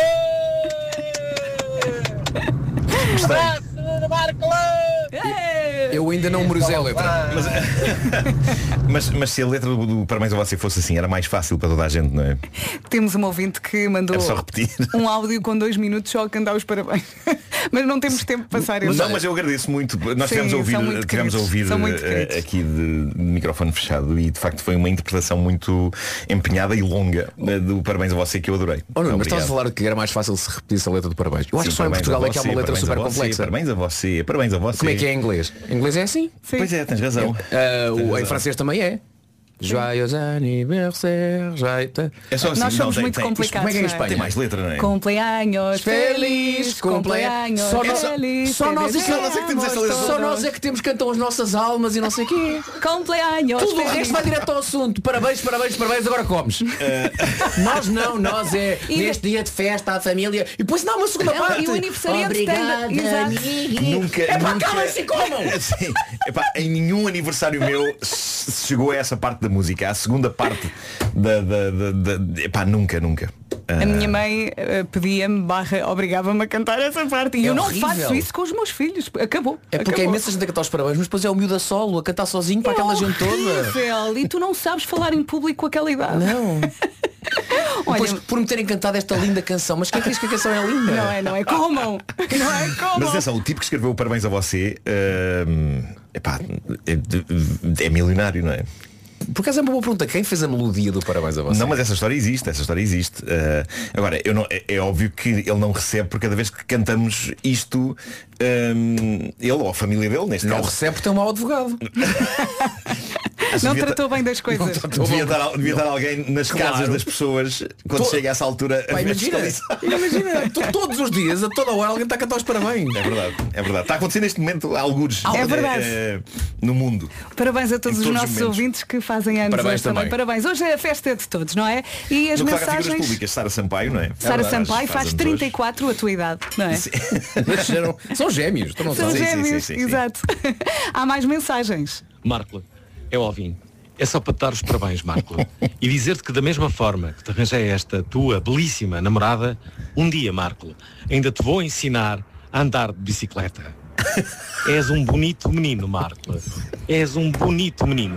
Abraço, Nuno Marco. Eu ainda não memorizei a letra. Mas se a letra do Parabéns a Você fosse assim, era mais fácil para toda a gente, não é? Temos um ouvinte que mandou só repetir um áudio com 2 minutos só a cantar os parabéns. Mas não temos tempo para passar isso. Não, mas eu agradeço muito. Nós tivemos a ouvir aqui de microfone fechado e de facto foi uma interpretação muito empenhada e longa do Parabéns a Você que eu adorei. Mas estás a falar que era mais fácil se repetisse a letra do Parabéns. Eu acho que só em Portugal é que há uma letra super complexa. Parabéns a Você, parabéns a Você. Como é que é em inglês? Em inglês é assim? Sim. Pois é, tens razão. Em francês também é. Joyeux anniversaire. Nós somos muito complicados. Como é que é em Espanha? Tem mais letra, não é? Cumpleaños feliz, cumpleaños feliz. Só nós é que temos esta letra. Só nós é que temos cantam as nossas almas e não sei o quê. Cumpleaños. Tudo o resto vai direto ao assunto. Parabéns, agora comes. Nós é neste dia de festa à família. E depois não, uma segunda parte. E o aniversariante obrigada, nunca. Calem-se, comam! Sim. Em nenhum aniversário meu chegou a essa parte da música. A segunda parte nunca. A minha mãe pedia-me obrigava-me a cantar essa parte. E eu não faço isso com os meus filhos. Acabou. É porque é imensa gente a cantar os parabéns, mas depois é o miúdo a solo, a cantar sozinho para aquela gente toda. E tu não sabes falar em público com aquela idade. Não. Depois por me terem cantado esta linda canção. Mas quem diz que a canção é linda? Não é comum. Mas atenção, o tipo que escreveu o Parabéns a Você é milionário, não é? Por acaso é uma boa pergunta. Quem fez a melodia do Parabéns a Você? Não, mas essa história existe. Agora, é óbvio que ele não recebe por cada vez que cantamos isto, ele ou a família dele, neste caso. Não recebe porque tem um mau advogado. Não tratou bem das coisas. Devia dar alguém nas casas das pessoas quando chega a essa altura. Imagina, todos os dias, a toda hora alguém está a cantar os parabéns. É verdade. Está a acontecer neste momento algures no mundo. Parabéns a todos os nossos ouvintes que fazem anos. Parabéns também. Parabéns. Hoje é a festa de todos, não é? E as mensagens. Figuras públicas, Sara Sampaio, não é? Sara Sampaio faz 34 a tua idade, não é? São gêmeos. São gêmeos, exato. Há mais mensagens. Marco, é óbvio. É só para te dar os parabéns, Marco. E dizer-te que da mesma forma que te arranjei esta tua belíssima namorada, um dia, Marco, ainda te vou ensinar a andar de bicicleta. És um bonito menino, Marco. És um bonito menino.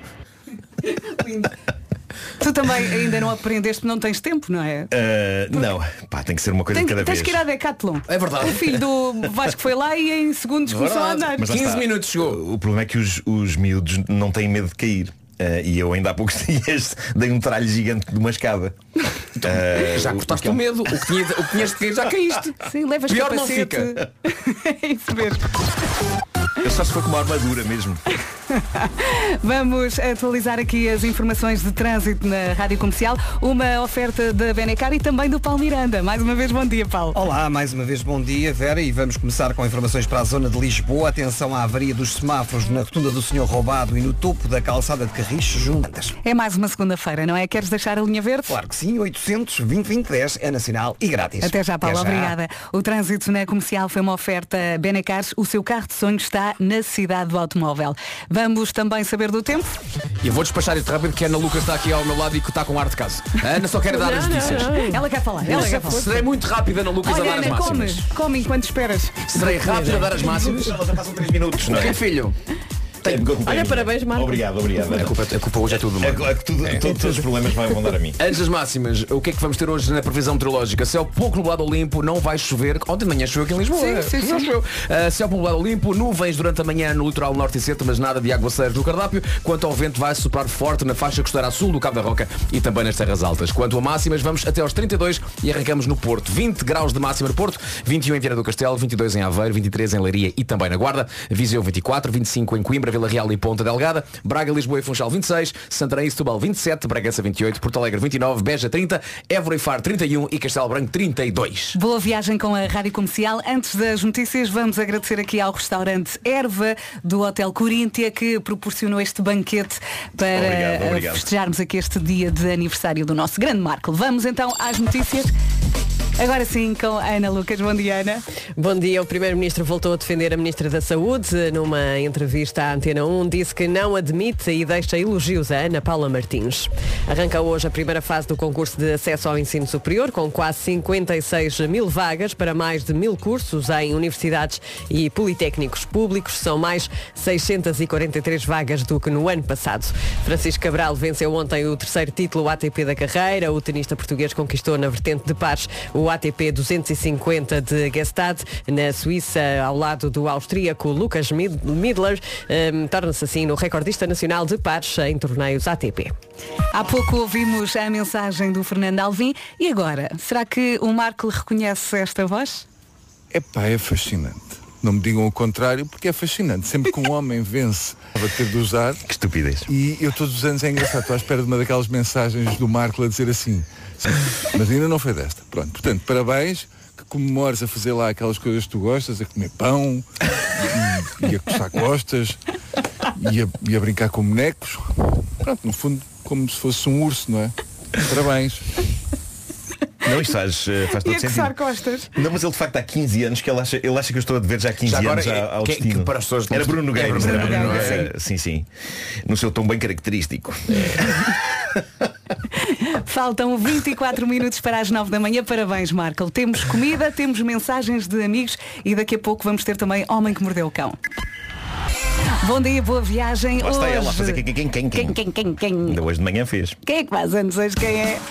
Tu também ainda não aprendeste, não tens tempo, não é? Não, tem que ser uma coisa de cada vez. Tens que ir à Decathlon. É verdade. O filho do Vasco foi lá e em segundos começou a andar. Mas 15 minutos chegou. O problema é que os miúdos não têm medo de cair. E eu ainda há poucos dias dei um tralho gigante de uma escada. Já cortaste o medo. O que tinhas de cair já caíste. Sim, levas capacete. Não fica. É isso mesmo. Eu só se foi com uma armadura mesmo. Vamos atualizar aqui as informações de trânsito na Rádio Comercial. Uma oferta da Benecar e também do Paulo Miranda. Mais uma vez, bom dia, Paulo. Olá, mais uma vez, bom dia, Vera. E vamos começar com informações para a zona de Lisboa. Atenção à avaria dos semáforos na rotunda do Senhor Roubado e no topo da calçada de Carris, juntas. É mais uma segunda-feira, não é? Queres deixar a linha verde? Claro que sim, 800-2020-10 é nacional e grátis. Até já, Paulo. Obrigada. O trânsito na Comercial foi uma oferta Benecar. O seu carro de sonho está na cidade do automóvel. Vamos também saber do tempo? E eu vou despachar isto rápido, que a Ana Lucas está aqui ao meu lado e que está com ar de casa. A Ana só quer dar as notícias. Ela quer falar. Serei muito rápida, Ana Lucas, a dar as máximas. Come enquanto esperas. Serei rápida a dar as máximas. Elas já passam 3 minutos, não é? Ok, filho. Olha, parabéns, Marco. Obrigado. A culpa hoje é tudo, Marco. Todos os problemas vão dar a mim. Antes das máximas, o que é que vamos ter hoje na previsão meteorológica? Céu pouco nublado ou limpo, não vai chover. Ontem de manhã choveu aqui em Lisboa. Sim. Céu pouco nublado ou limpo, nuvens durante a manhã no litoral norte e centro, mas nada de aguaceiros no cardápio. Quanto ao vento, vai soprar forte na faixa costeira a sul do Cabo da Roca e também nas terras altas. Quanto a máximas, vamos até aos 32 e arrancamos no Porto. 20 graus de máxima no Porto, 21 em Viana do Castelo, 22 em Aveiro, 23 em Leiria e também na Guarda. Viseu 24, 25 em Coimbra, Vila Real e Ponta Delgada, Braga, Lisboa e Funchal 26, Santarém e Setúbal 27, Bragança 28, Porto Alegre 29, Beja 30, Évora e Faro 31 e Castelo Branco 32. Boa viagem com a Rádio Comercial. Antes das notícias, vamos agradecer aqui ao restaurante Erva do Hotel Coríntia que proporcionou este banquete para Obrigado. festejarmos aqui este dia de aniversário do nosso grande Marco. Vamos então às notícias. Agora sim, com a Ana Lucas. Bom dia, Ana. Bom dia. O Primeiro-Ministro voltou a defender a Ministra da Saúde. Numa entrevista à Antena 1, disse que não admite e deixa elogios a Ana Paula Martins. Arranca hoje a primeira fase do concurso de acesso ao ensino superior, com quase 56 mil vagas para mais de 1000 cursos em universidades e politécnicos públicos. São mais 643 vagas do que no ano passado. Francisco Cabral venceu ontem o terceiro título ATP da carreira. O tenista português conquistou na vertente de pares o ATP 250 de Gstaad, na Suíça, ao lado do austríaco Lucas Midler. Torna-se assim no recordista nacional de pares em torneios ATP. Há pouco ouvimos a mensagem do Fernando Alvim. E agora, será que o Marco reconhece esta voz? É fascinante. Não me digam o contrário, porque é fascinante. Sempre que um homem vence, vai ter de usar. Que estupidez. E eu todos os anos é engraçado. Estou à espera de uma daquelas mensagens do Marco a dizer assim. Mas ainda não foi desta. Pronto, portanto, parabéns, que comemores a fazer lá aquelas coisas que tu gostas, a comer pão e a coçar costas e a brincar com bonecos. Pronto, no fundo, como se fosse um urso, não é? Parabéns. Não, isto faz todo sentido. Costas. Não, mas ele de facto há 15 anos que ele acha que eu estou a dever já 15 anos ao destino. Que para as pessoas era Bruno Nogueira. Sim. No seu tom bem característico. Faltam 24 minutos para as 9 da manhã. Parabéns, Marco. Temos comida, temos mensagens de amigos e daqui a pouco vamos ter também Homem que Mordeu o Cão. Bom dia, boa viagem. Lá está ela a fazer quem. Ainda hoje de manhã fez. Quem é que faz anos hoje? Quem é?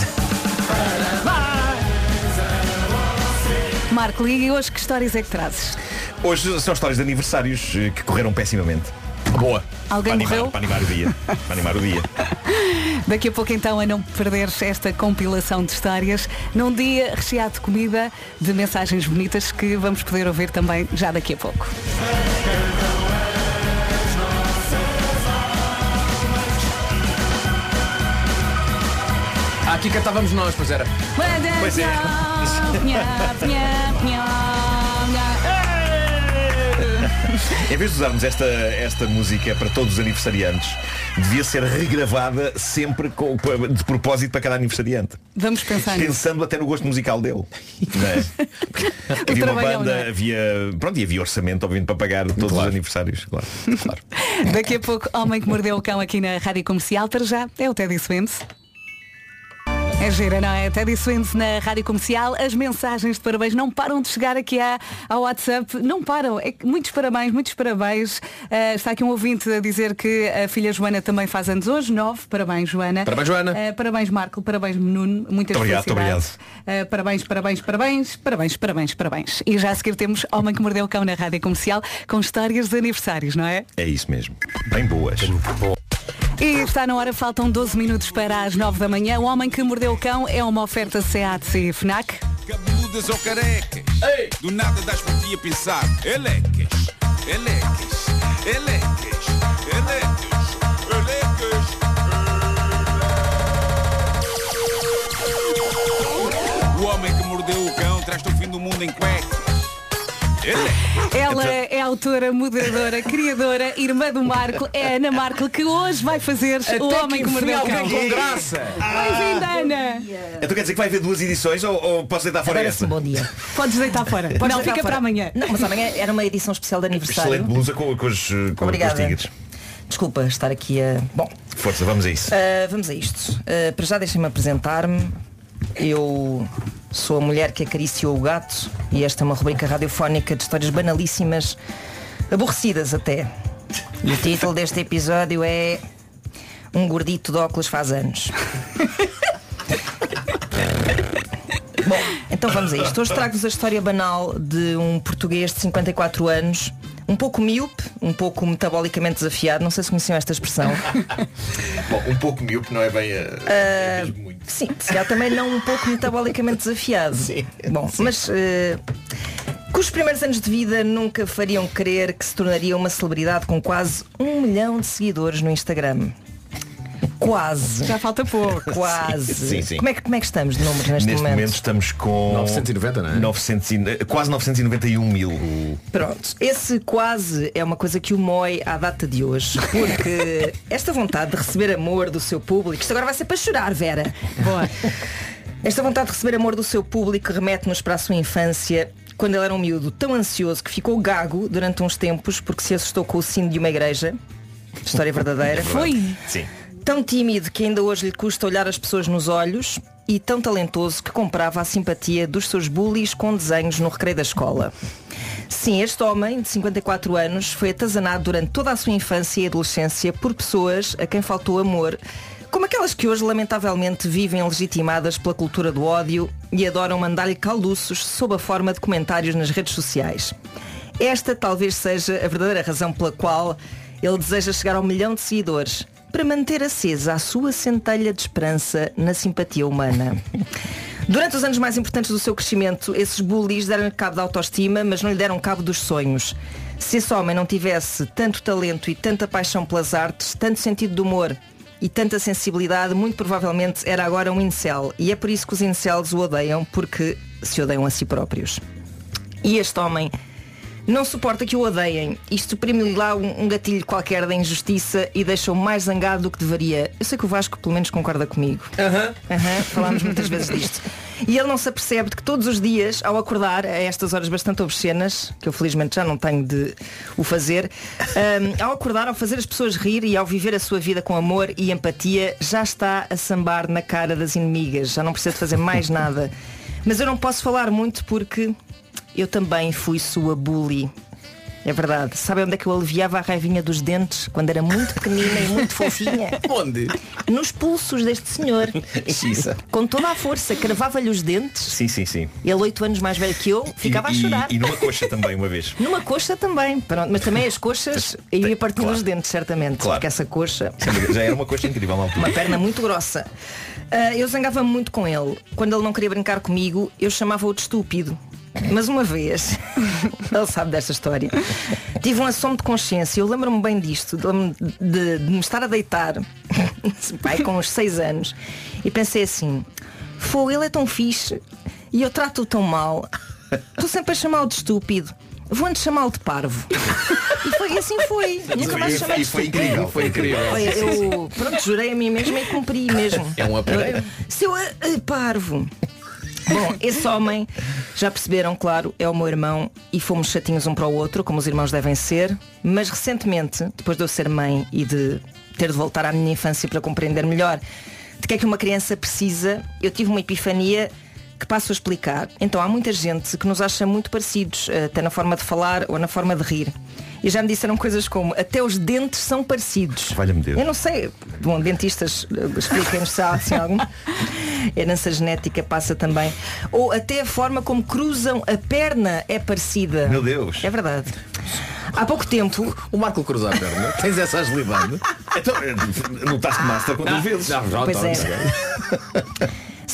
Marco, e hoje que histórias é que trazes? Hoje são histórias de aniversários que correram pessimamente. Boa. Alguém morreu? Para animar o dia. Daqui a pouco então, a não perderes esta compilação de histórias num dia recheado de comida, de mensagens bonitas que vamos poder ouvir também já daqui a pouco. Aqui cantávamos nós, pois era. Pois é. Em vez de usarmos esta música para todos os aniversariantes, devia ser regravada sempre de propósito para cada aniversariante. Vamos pensar nisso. Pensando até no gosto musical dele. Não é? Havia uma banda, havia orçamento, obviamente, para pagar todos os aniversários. Claro. Daqui a pouco, Homem que Mordeu o Cão aqui na Rádio Comercial. Para já, é o Teddy Swims. É gira, não é? Teddy Swims na Rádio Comercial. As mensagens de parabéns não param de chegar aqui ao WhatsApp. Não param. Muitos parabéns. Está aqui um ouvinte a dizer que a filha Joana também faz anos hoje. 9. Parabéns, Joana. Parabéns, Joana. Parabéns, Marco. Parabéns, Nuno. Muitas felicidades. Parabéns. E já a seguir temos Homem que Mordeu o Cão na Rádio Comercial com histórias de aniversários, não é? É isso mesmo. Bem boas. E está na hora, faltam 12 minutos para as 9 da manhã. O Homem que Mordeu o Cão é uma oferta SEAT e FNAC. Cabeludas ou carecas, ei. Do nada das por ti a pensar. Elecas, O homem que mordeu o cão traz-te o fim do mundo em cuecas. Ela é autora, moderadora, criadora, irmã do Marco, é a Ana Marco, que hoje vai fazer Até O Homem que Mordeu o Cão. com graça. Bem-vinda, Ana. Então quer dizer que vai haver 2 edições ou posso deitar fora essa? Bom dia. Podes deitar fora. Não, fica para amanhã. Não, mas amanhã era uma edição especial de aniversário. Excelente blusa com os tickets. Desculpa estar aqui a... Bom, força, vamos a isso. Vamos a isto. Para já deixem-me apresentar-me. Eu sou a mulher que acariciou o gato e esta é uma rubrica radiofónica de histórias banalíssimas, aborrecidas até. E o título deste episódio é Um Gordito de Óculos Faz Anos. Bom, então vamos a isto. Hoje trago-vos a história banal de um português de 54 anos, um pouco míope, um pouco metabolicamente desafiado. Não sei se conheciam esta expressão. Bom, um pouco míope não é bem mesmo muito. Sim, se calhar também não um pouco metabolicamente desafiado. Sim. Bom, sim. Mas que os primeiros anos de vida nunca fariam crer que se tornaria uma celebridade com quase 1 milhão de seguidores no Instagram. Quase. Já falta pouco. Quase. Sim, sim. Como é que estamos de números neste momento? Neste momento estamos com 990, não é? Quase 991 mil. Pronto, esse quase é uma coisa que o mói à data de hoje, porque esta vontade de receber amor do seu público, isto agora vai ser para chorar, Vera. Boa. Esta vontade de receber amor do seu público remete-nos para a sua infância, quando ele era um miúdo tão ansioso que ficou gago durante uns tempos porque se assustou com o sino de uma igreja. História verdadeira. Foi? Sim. Tão tímido que ainda hoje lhe custa olhar as pessoas nos olhos e tão talentoso que comprava a simpatia dos seus bullies com desenhos no recreio da escola. Sim, este homem de 54 anos foi atazanado durante toda a sua infância e adolescência por pessoas a quem faltou amor, como aquelas que hoje lamentavelmente vivem legitimadas pela cultura do ódio e adoram mandar-lhe calduços sob a forma de comentários nas redes sociais. Esta talvez seja a verdadeira razão pela qual ele deseja chegar ao 1 milhão de seguidores, para manter acesa a sua centelha de esperança na simpatia humana. Durante os anos mais importantes do seu crescimento, esses bullies deram-lhe cabo da autoestima, mas não lhe deram cabo dos sonhos. Se esse homem não tivesse tanto talento e tanta paixão pelas artes, tanto sentido de humor e tanta sensibilidade, muito provavelmente era agora um incel. E é por isso que os incels o odeiam, porque se odeiam a si próprios. E este homem não suporta que o odeiem. Isto prime-lhe lá um gatilho qualquer da injustiça e deixa-o mais zangado do que deveria. Eu sei que o Vasco pelo menos concorda comigo. Falámos muitas vezes disto. E ele não se apercebe de que todos os dias, ao acordar, a estas horas bastante obscenas, que eu felizmente já não tenho de o fazer, ao acordar, ao fazer as pessoas rir e ao viver a sua vida com amor e empatia, já está a sambar na cara das inimigas. Já não precisa de fazer mais nada. Mas eu não posso falar muito porque eu também fui sua bully. É verdade. Sabe onde é que eu aliviava a raivinha dos dentes? Quando era muito pequenina e muito fofinha. Onde? Nos pulsos deste senhor. Xissa. Com toda a força, cravava-lhe os dentes. Sim, sim, sim. Ele, 8 anos mais velho que eu, ficava a chorar. E numa coxa também, uma vez. Numa coxa também. Pronto, mas também as coxas ia partindo os dentes, certamente. Claro. Porque essa coxa... Já era uma coxa incrível na altura. Uma perna muito grossa. Eu zangava-me muito com ele. Quando ele não queria brincar comigo, eu chamava-o de estúpido. Mas uma vez, ele sabe desta história, tive um assomo de consciência. Eu lembro-me bem disto, de me estar a deitar pai, com uns 6 anos, e pensei assim: ele é tão fixe e eu trato-o tão mal. Estou sempre a chamá-lo de estúpido. Vou antes chamá-lo de parvo. E assim foi. Nunca mais chamei de foi estúpido. incrível, foi incrível. Eu jurei a mim mesma e cumpri mesmo. É um apelo. Seu parvo. Bom, esse homem, já perceberam, claro, é o meu irmão e fomos chatinhos um para o outro, como os irmãos devem ser. Mas recentemente, depois de eu ser mãe e de ter de voltar à minha infância para compreender melhor de que é que uma criança precisa, eu tive uma epifania que passo a explicar. Então há muita gente que nos acha muito parecidos, até na forma de falar ou na forma de rir. E já me disseram coisas como: até os dentes são parecidos. Valha-me Deus. Eu não sei, bom, dentistas, expliquem-nos se há assim algum. Herança genética passa também. Ou até a forma como cruzam a perna é parecida. Meu Deus. É verdade. Há pouco tempo... O Marco cruza a perna. Tens essa agilidade? Então, no Taskmaster quantas vezes? Pois é. Se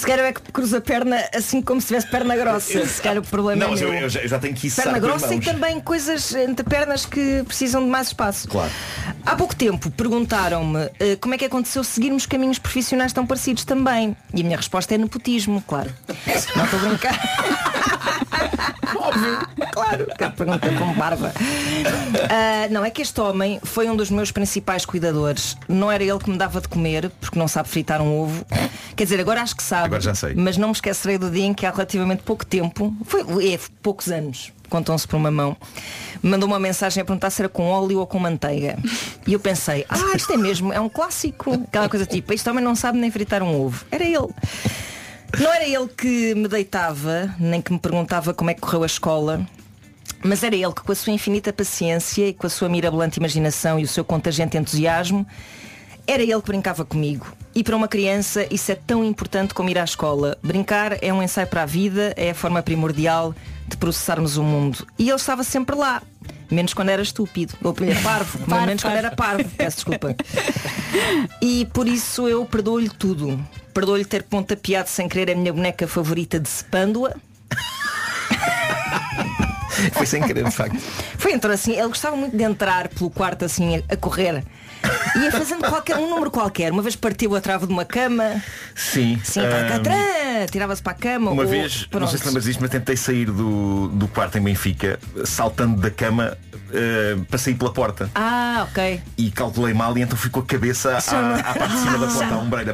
calhar é que cruza a perna assim como se tivesse perna grossa. Se calhar o problema não, é meu. Eu já tenho que perna grossa e também coisas entre pernas que precisam de mais espaço. Claro. Há pouco tempo perguntaram-me como é que aconteceu seguirmos caminhos profissionais tão parecidos também. E a minha resposta é nepotismo, claro. Não estou a brincar. Óbvio, claro. Que pergunta com barba. Não, é que este homem foi um dos meus principais cuidadores. Não era ele que me dava de comer, porque não sabe fritar um ovo. Quer dizer, agora acho que sabe. Agora já sei. Mas não me esquecerei do dia em que há relativamente pouco tempo, poucos anos, contam-se por uma mão, mandou uma mensagem a perguntar se era com óleo ou com manteiga. E eu pensei, isto é mesmo, é um clássico. Aquela coisa tipo, este homem não sabe nem fritar um ovo. Era ele. Não era ele que me deitava, nem que me perguntava como é que correu a escola, mas era ele que, com a sua infinita paciência e com a sua mirabolante imaginação e o seu contagiante entusiasmo, era ele que brincava comigo. E para uma criança isso é tão importante como ir à escola. Brincar é um ensaio para a vida, é a forma primordial de processarmos o mundo. E ele estava sempre lá. Menos quando era estúpido. Ou parvo. Menos quando era parvo. Peço desculpa. E por isso eu perdoo-lhe tudo. Perdoo-lhe ter pontapeado sem querer a minha boneca favorita de Sepândoa. Foi sem querer, de facto. Foi então assim, ele gostava muito de entrar pelo quarto assim a correr. Ia fazendo um número qualquer. Uma vez partiu a trava de uma cama. Sim. Tirava-se para a cama. Uma vez, não sei se lembras disto, mas tentei sair do quarto em Benfica, saltando da cama para sair pela porta. Ok. E calculei mal e então fui com a cabeça à parte de cima da porta, à ombreira.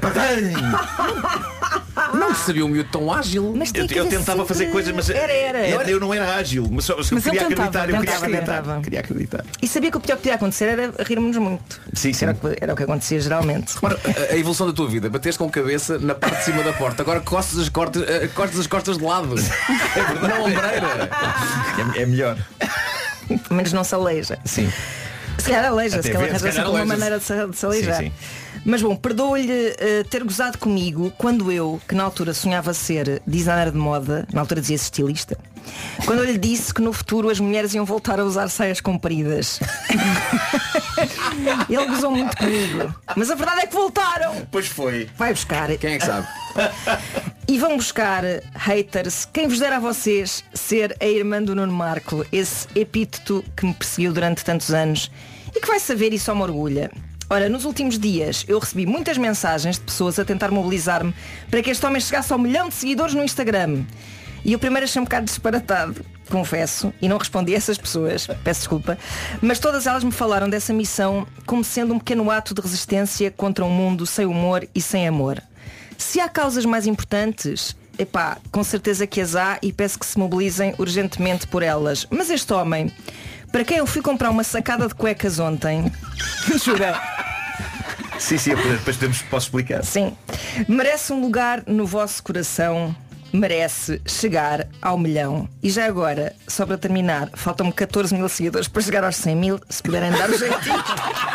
Não sabia um miúdo tão ágil. Mas eu tentava fazer coisas, mas eu não era ágil. Mas eu queria acreditar. Queria acreditar. E sabia que o pior que podia acontecer era rirmos muito. Sim. Era o que acontecia geralmente. Repara, a evolução da tua vida, bateste com a cabeça na parte de cima da porta. Agora cortas as costas de lado. Na ombreira. É melhor. Pelo menos não se aleija. Sim. Se calhar aleija, se calhar arranja sempre uma maneira de se aleijar. Sim. Mas bom, perdoa-lhe ter gozado comigo quando eu, que na altura sonhava ser designer de moda, na altura dizia-se estilista, quando eu lhe disse que no futuro as mulheres iam voltar a usar saias compridas. Ele gozou muito comigo. Mas a verdade é que voltaram. Pois foi. Vai buscar. Quem é que sabe? E vão buscar, haters, quem vos dera a vocês ser a irmã do Nuno Marco, esse epíteto que me perseguiu durante tantos anos e que vai saber e só me orgulha. Ora, nos últimos dias eu recebi muitas mensagens de pessoas a tentar mobilizar-me para que este homem chegasse ao 1 milhão de seguidores no Instagram. E eu primeiro achei um bocado disparatado, confesso, e não respondi a essas pessoas, peço desculpa, mas todas elas me falaram dessa missão como sendo um pequeno ato de resistência contra um mundo sem humor e sem amor. Se há causas mais importantes, com certeza que as há e peço que se mobilizem urgentemente por elas. Mas este homem, para quem eu fui comprar uma sacada de cuecas ontem, jura? Sim, depois posso explicar. Sim. Merece um lugar no vosso coração. Merece chegar ao 1 milhão. E já agora, só para terminar, faltam-me 14 mil seguidores para chegar aos 100 mil, se puderem dar o jeitinho.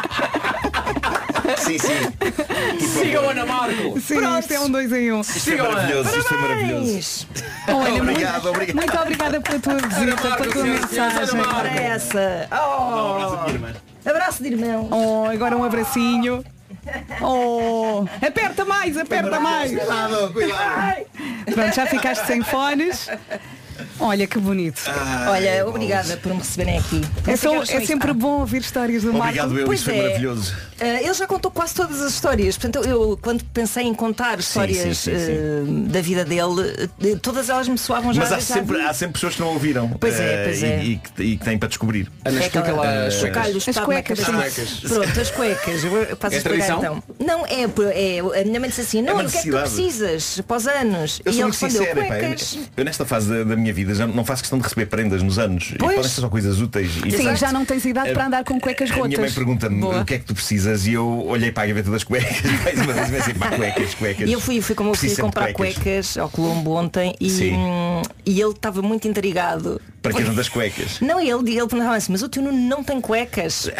Sim. Sigam Ana Marco. Sim, isto é um 2 em 1. Isto foi maravilhoso. Olha, obrigado. Muito obrigada pela tua visita, pela tua mensagem. Para essa. Abraço de irmão. Agora um abracinho. Aperta mais. Cuidado. Pronto, já ficaste sem fones. Olha que bonito. Olha, obrigada por me receberem aqui. É sempre bom ouvir histórias do Marco. Obrigado, isso foi maravilhoso. Ele já contou quase todas as histórias. Portanto, eu quando pensei em contar histórias da vida dele, todas elas me soavam já. Mas há sempre pessoas que não ouviram. Pois é. E que têm para descobrir. As cuecas. Pronto, as cuecas. Eu passo a explicar então. Não, a minha mãe disse assim, não, o que é que tu precisas para os anos? Eu e sou ele muito sincero, cuecas. eu nesta fase da minha vida já não faço questão de receber prendas nos anos. E podem ser só coisas úteis. Sim, já não tens idade para andar com cuecas rotas. A minha mãe pergunta-me o que é que tu precisas e eu olhei para a gaveta das cuecas mais uma vez e pensei, cuecas. E eu fui com o meu filho comprar cuecas ao Colombo ontem e ele estava muito intrigado. Para que das cuecas? Não, ele perguntava assim, mas o teu Nuno não tem cuecas.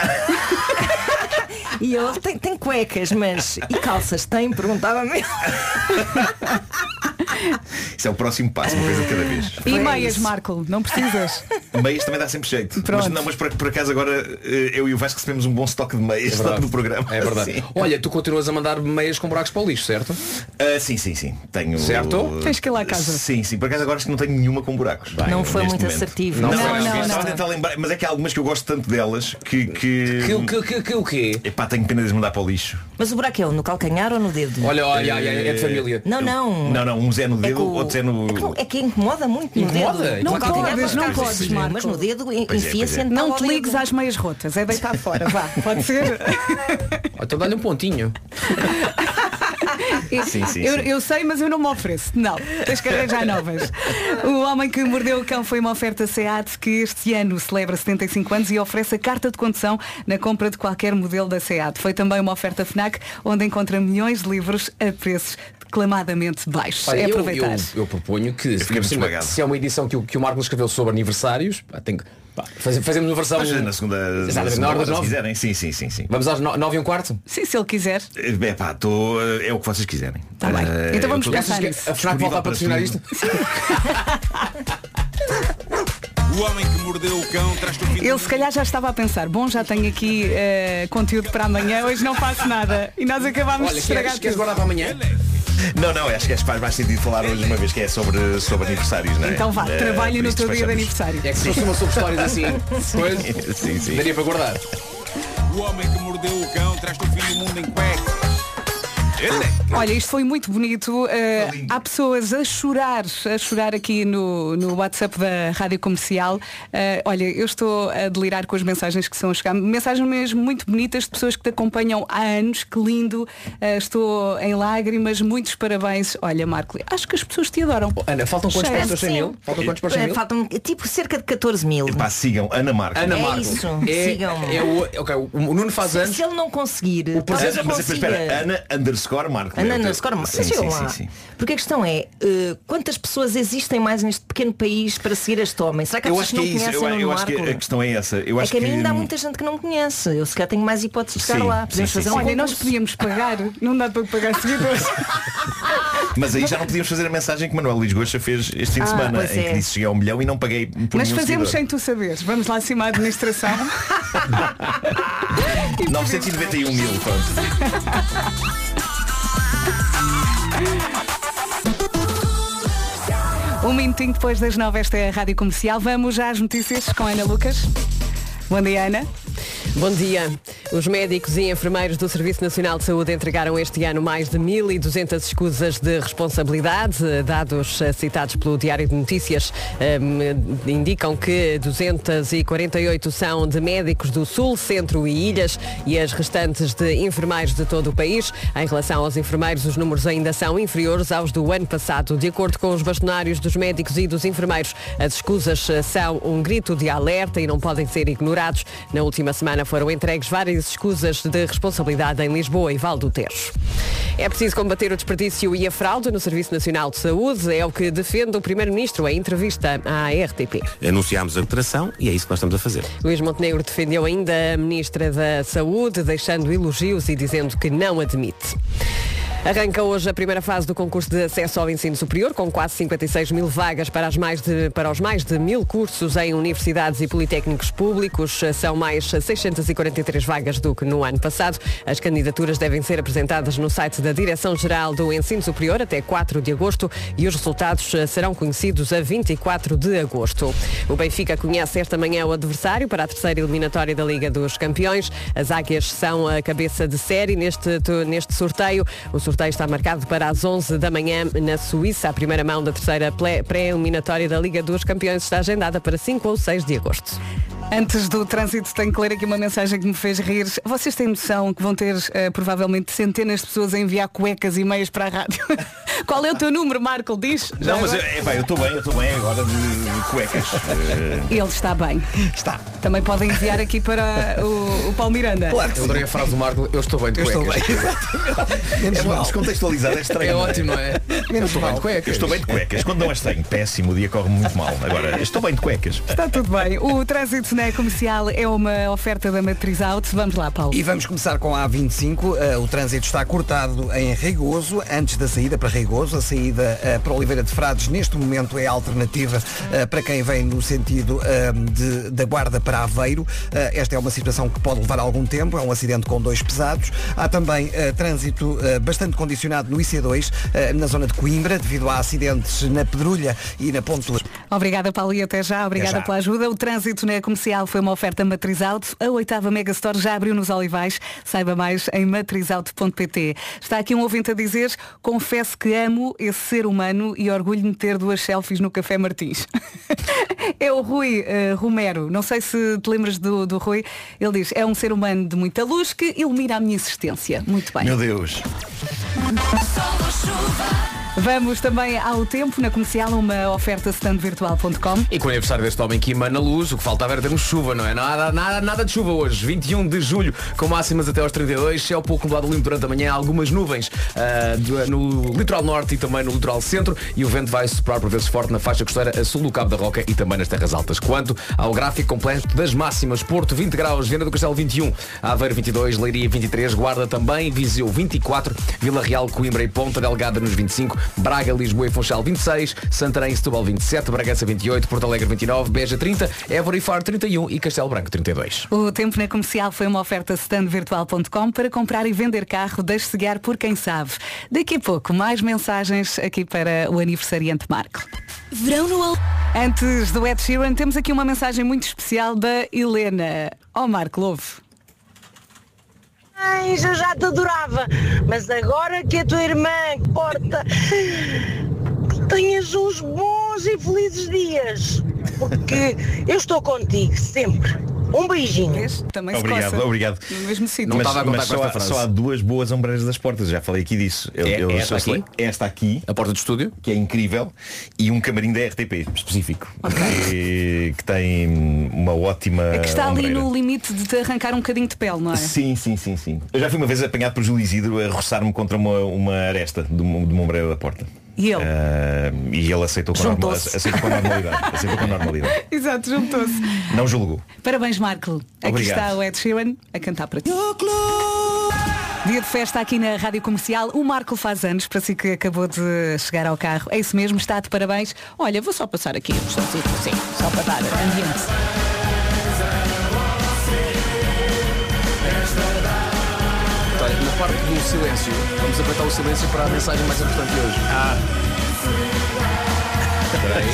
E eu, tem cuecas, mas... E calças tem? Perguntava-me. Isso é o próximo passo, uma coisa de cada vez. E meias, Marco, não precisas? Meias também dá sempre jeito. Pronto. Mas por acaso agora eu e o Vasco recebemos um bom estoque de meias no programa. É verdade. Sim. Olha, tu continuas a mandar meias com buracos para o lixo, certo? Sim. Tenho. Certo? Tens que ir lá a casa. Sim, por acaso agora acho que não tenho nenhuma com buracos. Não foi muito momento. assertivo. Não. Não. A tentar lembrar, mas é que há algumas que eu gosto tanto delas que o quê? Epá, tenho pena de as mandar para o lixo. Mas o buraco é no calcanhar ou no dedo? Olha, é de família. Não. Uns é no dedo, outros é no. É que incomoda muito no dedo. Não podes, Marco. Mas no dedo enfia-se então. Não te ligues às meias rotas, é deitar fora. Vá, pode ser. Então dá-lhe um pontinho. Sim. Eu sei, mas eu não me ofereço. Não, tens que arranjar novas. O Homem que Mordeu o Cão foi uma oferta SEAT que este ano celebra 75 anos e oferece a carta de condução na compra de qualquer modelo da SEAT. Foi também uma oferta FNAC, onde encontra milhões de livros a preços declamadamente baixos. Olha, é aproveitar. Eu proponho que se é uma edição que o Marco escreveu sobre aniversários, tem que fazemos uma versão na segunda hora, se quiserem. Sim. Vamos às 9:15? Sim, se ele quiser. É o que vocês quiserem. Tá bem. Então vamos pensar nisso. A FNAC volta a patrocinar isto? O Homem que Mordeu o Cão traz-te o fim. Ele se calhar já estava a pensar, bom, já tenho aqui conteúdo para amanhã, hoje não faço nada. E nós acabámos de estragar tudo. Queres guardar para amanhã? Não, acho que faz mais sentido falar hoje uma vez que é sobre aniversários, não é? Então vá, trabalhe no teu dia de aniversário. É que se fosse uma sobre histórias assim, sim. daria para guardar. O Homem que Mordeu o Cão traz-te o fim do mundo em cuecas. Olha, isto foi muito bonito. Há pessoas a chorar aqui no WhatsApp da Rádio Comercial. Olha, eu estou a delirar com as mensagens que são a chegar. Mensagens mesmo muito bonitas de pessoas que te acompanham há anos. Que lindo. Estou em lágrimas. Muitos parabéns. Olha, Marco, acho que as pessoas te adoram. Ana, faltam quantos para os 100 mil? Faltam quantos para os 100 mil? Faltam tipo cerca de 14 mil. Epá, sigam Ana Marco. Isso. Sigam. O Nuno faz anos. Se ele não conseguir, mas espera, Ana_Marco. Sim. Porque a questão é, quantas pessoas existem mais neste pequeno país para seguir este homem? Será que há pessoas que não conhecem eu acho que a questão é essa. Eu acho que a mim ainda há muita gente que não me conhece. Eu se calhar tenho mais hipóteses de chegar lá. Podemos fazer Olha, nós podíamos pagar. Não dá para pagar seguidores. Mas aí já não podíamos fazer a mensagem que Manuel Luís Goxa fez este fim de semana, em que disse cheguei ao 1 milhão e não paguei por Mas nenhum fazemos seguidor. sem tu saberes. Vamos lá acima à administração. 991 mil, pronto. Um minutinho depois das 9, esta é a Rádio Comercial. Vamos já às notícias com Ana Lucas. Bom dia, Ana. Bom dia. Os médicos e enfermeiros do Serviço Nacional de Saúde entregaram este ano mais de 1.200 escusas de responsabilidade. Dados citados pelo Diário de Notícias indicam que 248 são de médicos do Sul, Centro e Ilhas e as restantes de enfermeiros de todo o país. Em relação aos enfermeiros, os números ainda são inferiores aos do ano passado. De acordo com os bastonários dos médicos e dos enfermeiros, as escusas são um grito de alerta e não podem ser ignorados. Na última semana foram entregues várias escusas de responsabilidade em Lisboa e Val do Tejo. É preciso combater o desperdício e a fraude no Serviço Nacional de Saúde, é o que defende o Primeiro-Ministro em entrevista à RTP. Anunciámos a alteração e é isso que nós estamos a fazer. Luís Montenegro defendeu ainda a Ministra da Saúde, deixando elogios e dizendo que não admite. Arranca hoje a primeira fase do concurso de acesso ao ensino superior, com quase 56 mil vagas para os mais de 1.000 cursos em universidades e politécnicos públicos. São mais 643 vagas do que no ano passado. As candidaturas devem ser apresentadas no site da Direção-Geral do Ensino Superior até 4 de agosto e os resultados serão conhecidos a 24 de agosto. O Benfica conhece esta manhã o adversário para a terceira eliminatória da Liga dos Campeões. As Águias são a cabeça de série neste sorteio. O sorteio está marcado para as 11 da manhã na Suíça. A primeira mão da terceira pré-eliminatória da Liga dos Campeões está agendada para 5 ou 6 de agosto. Antes do trânsito, tenho que ler aqui uma mensagem que me fez rir. Vocês têm noção que vão ter provavelmente centenas de pessoas a enviar cuecas e meias para a rádio? Qual é o teu número, Marco? Diz. Não, mas eu estou bem agora de cuecas. Ele está bem. Está. Também podem enviar aqui para o Paulo Miranda. Claro. Eu adorei a frase do Marco, eu estou bem de cuecas. Descontextualizar é estranho. É ótimo, não é? Eu estou bem de cuecas. Quando não é estranho, péssimo, o dia corre muito mal. Agora, estou bem de cuecas. Está tudo bem. O trânsito na Comercial é uma oferta da Matriz Auto. Vamos lá, Paulo. E vamos começar com a A25. O trânsito está cortado em Reigoso, antes da saída para Reigoso. A saída para Oliveira de Frades, neste momento, é a alternativa para quem vem no sentido da Guarda para Aveiro. Esta é uma situação que pode levar algum tempo. É um acidente com 2 pesados. Há também trânsito bastante condicionado no IC2, na zona de Coimbra, devido a acidentes na Pedrulha e na Ponte. Obrigada, Paulo, e até já. Obrigada pela ajuda. O trânsito na Comercial foi uma oferta Matriz Auto. A 8ª Megastore já abriu nos Olivais. Saiba mais em matrizauto.pt. Está aqui um ouvinte a dizer: confesso que amo esse ser humano e orgulho-me de ter 2 selfies no Café Martins. É o Rui Romero. Não sei se te lembras do Rui. Ele diz: é um ser humano de muita luz que ilumina a minha existência. Muito bem. Meu Deus. Vamos também ao tempo na Comercial, uma oferta standvirtual.com. E com o aniversário deste homem que emana luz, o que faltava era termos chuva, não é? Nada de chuva hoje. 21 de julho, com máximas até aos 32. Céu pouco nublado limpo durante a manhã, algumas nuvens no litoral norte e também no litoral centro. E o vento vai soprar por vezes forte na faixa costeira a sul do Cabo da Roca e também nas terras altas. Quanto ao gráfico completo das máximas: Porto 20 graus, Viana do Castelo 21, Aveiro 22, Leiria 23, Guarda também, Viseu 24, Vila Real, Coimbra e Ponta Delgada nos 25, Braga, Lisboa e Funchal 26, Santarém e Setúbal 27, Bragança 28, Porto Alegre 29, Beja 30, Évora e Faro 31 e Castelo Branco 32. O tempo na Comercial foi uma oferta standvirtual.com. Para comprar e vender carro, deixe-se guiar por quem sabe. Daqui a pouco, mais mensagens aqui para o aniversariante Marco. Verão no... Antes do Ed Sheeran, temos aqui uma mensagem muito especial da Helena. Marco, ouve. Eu já te adorava, mas agora que a tua irmã porta, tenhas uns bons e felizes dias, porque eu estou contigo sempre. Um beijinho. Também obrigado. No mesmo sítio. Não estava a contar com esta frase. Só há 2 boas ombreiras das portas, já falei aqui disso. Esta aqui, a porta do estúdio, que é incrível, e um camarim da RTP específico, que tem uma ótima. É que está ali ombreira. no limite de te arrancar um bocadinho de pele, não é? Sim. Eu já fui uma vez apanhado por Júlio Isidro a roçar-me contra uma aresta de uma ombreira da porta. E ele? E ele aceitou com normalidade. Exato, juntou-se. Não julgou. Parabéns, Marco. Aqui Obrigado. está o Ed Sheeran a cantar para ti. Dia de festa aqui na Rádio Comercial. O Marco faz anos, para si que acabou de chegar ao carro. É isso mesmo, está de parabéns. Olha, vou só passar aqui um chãozinho, sim, só para dar ambiente. Na parte do silêncio, vamos aproveitar o silêncio para a mensagem mais importante de hoje. Espera aí.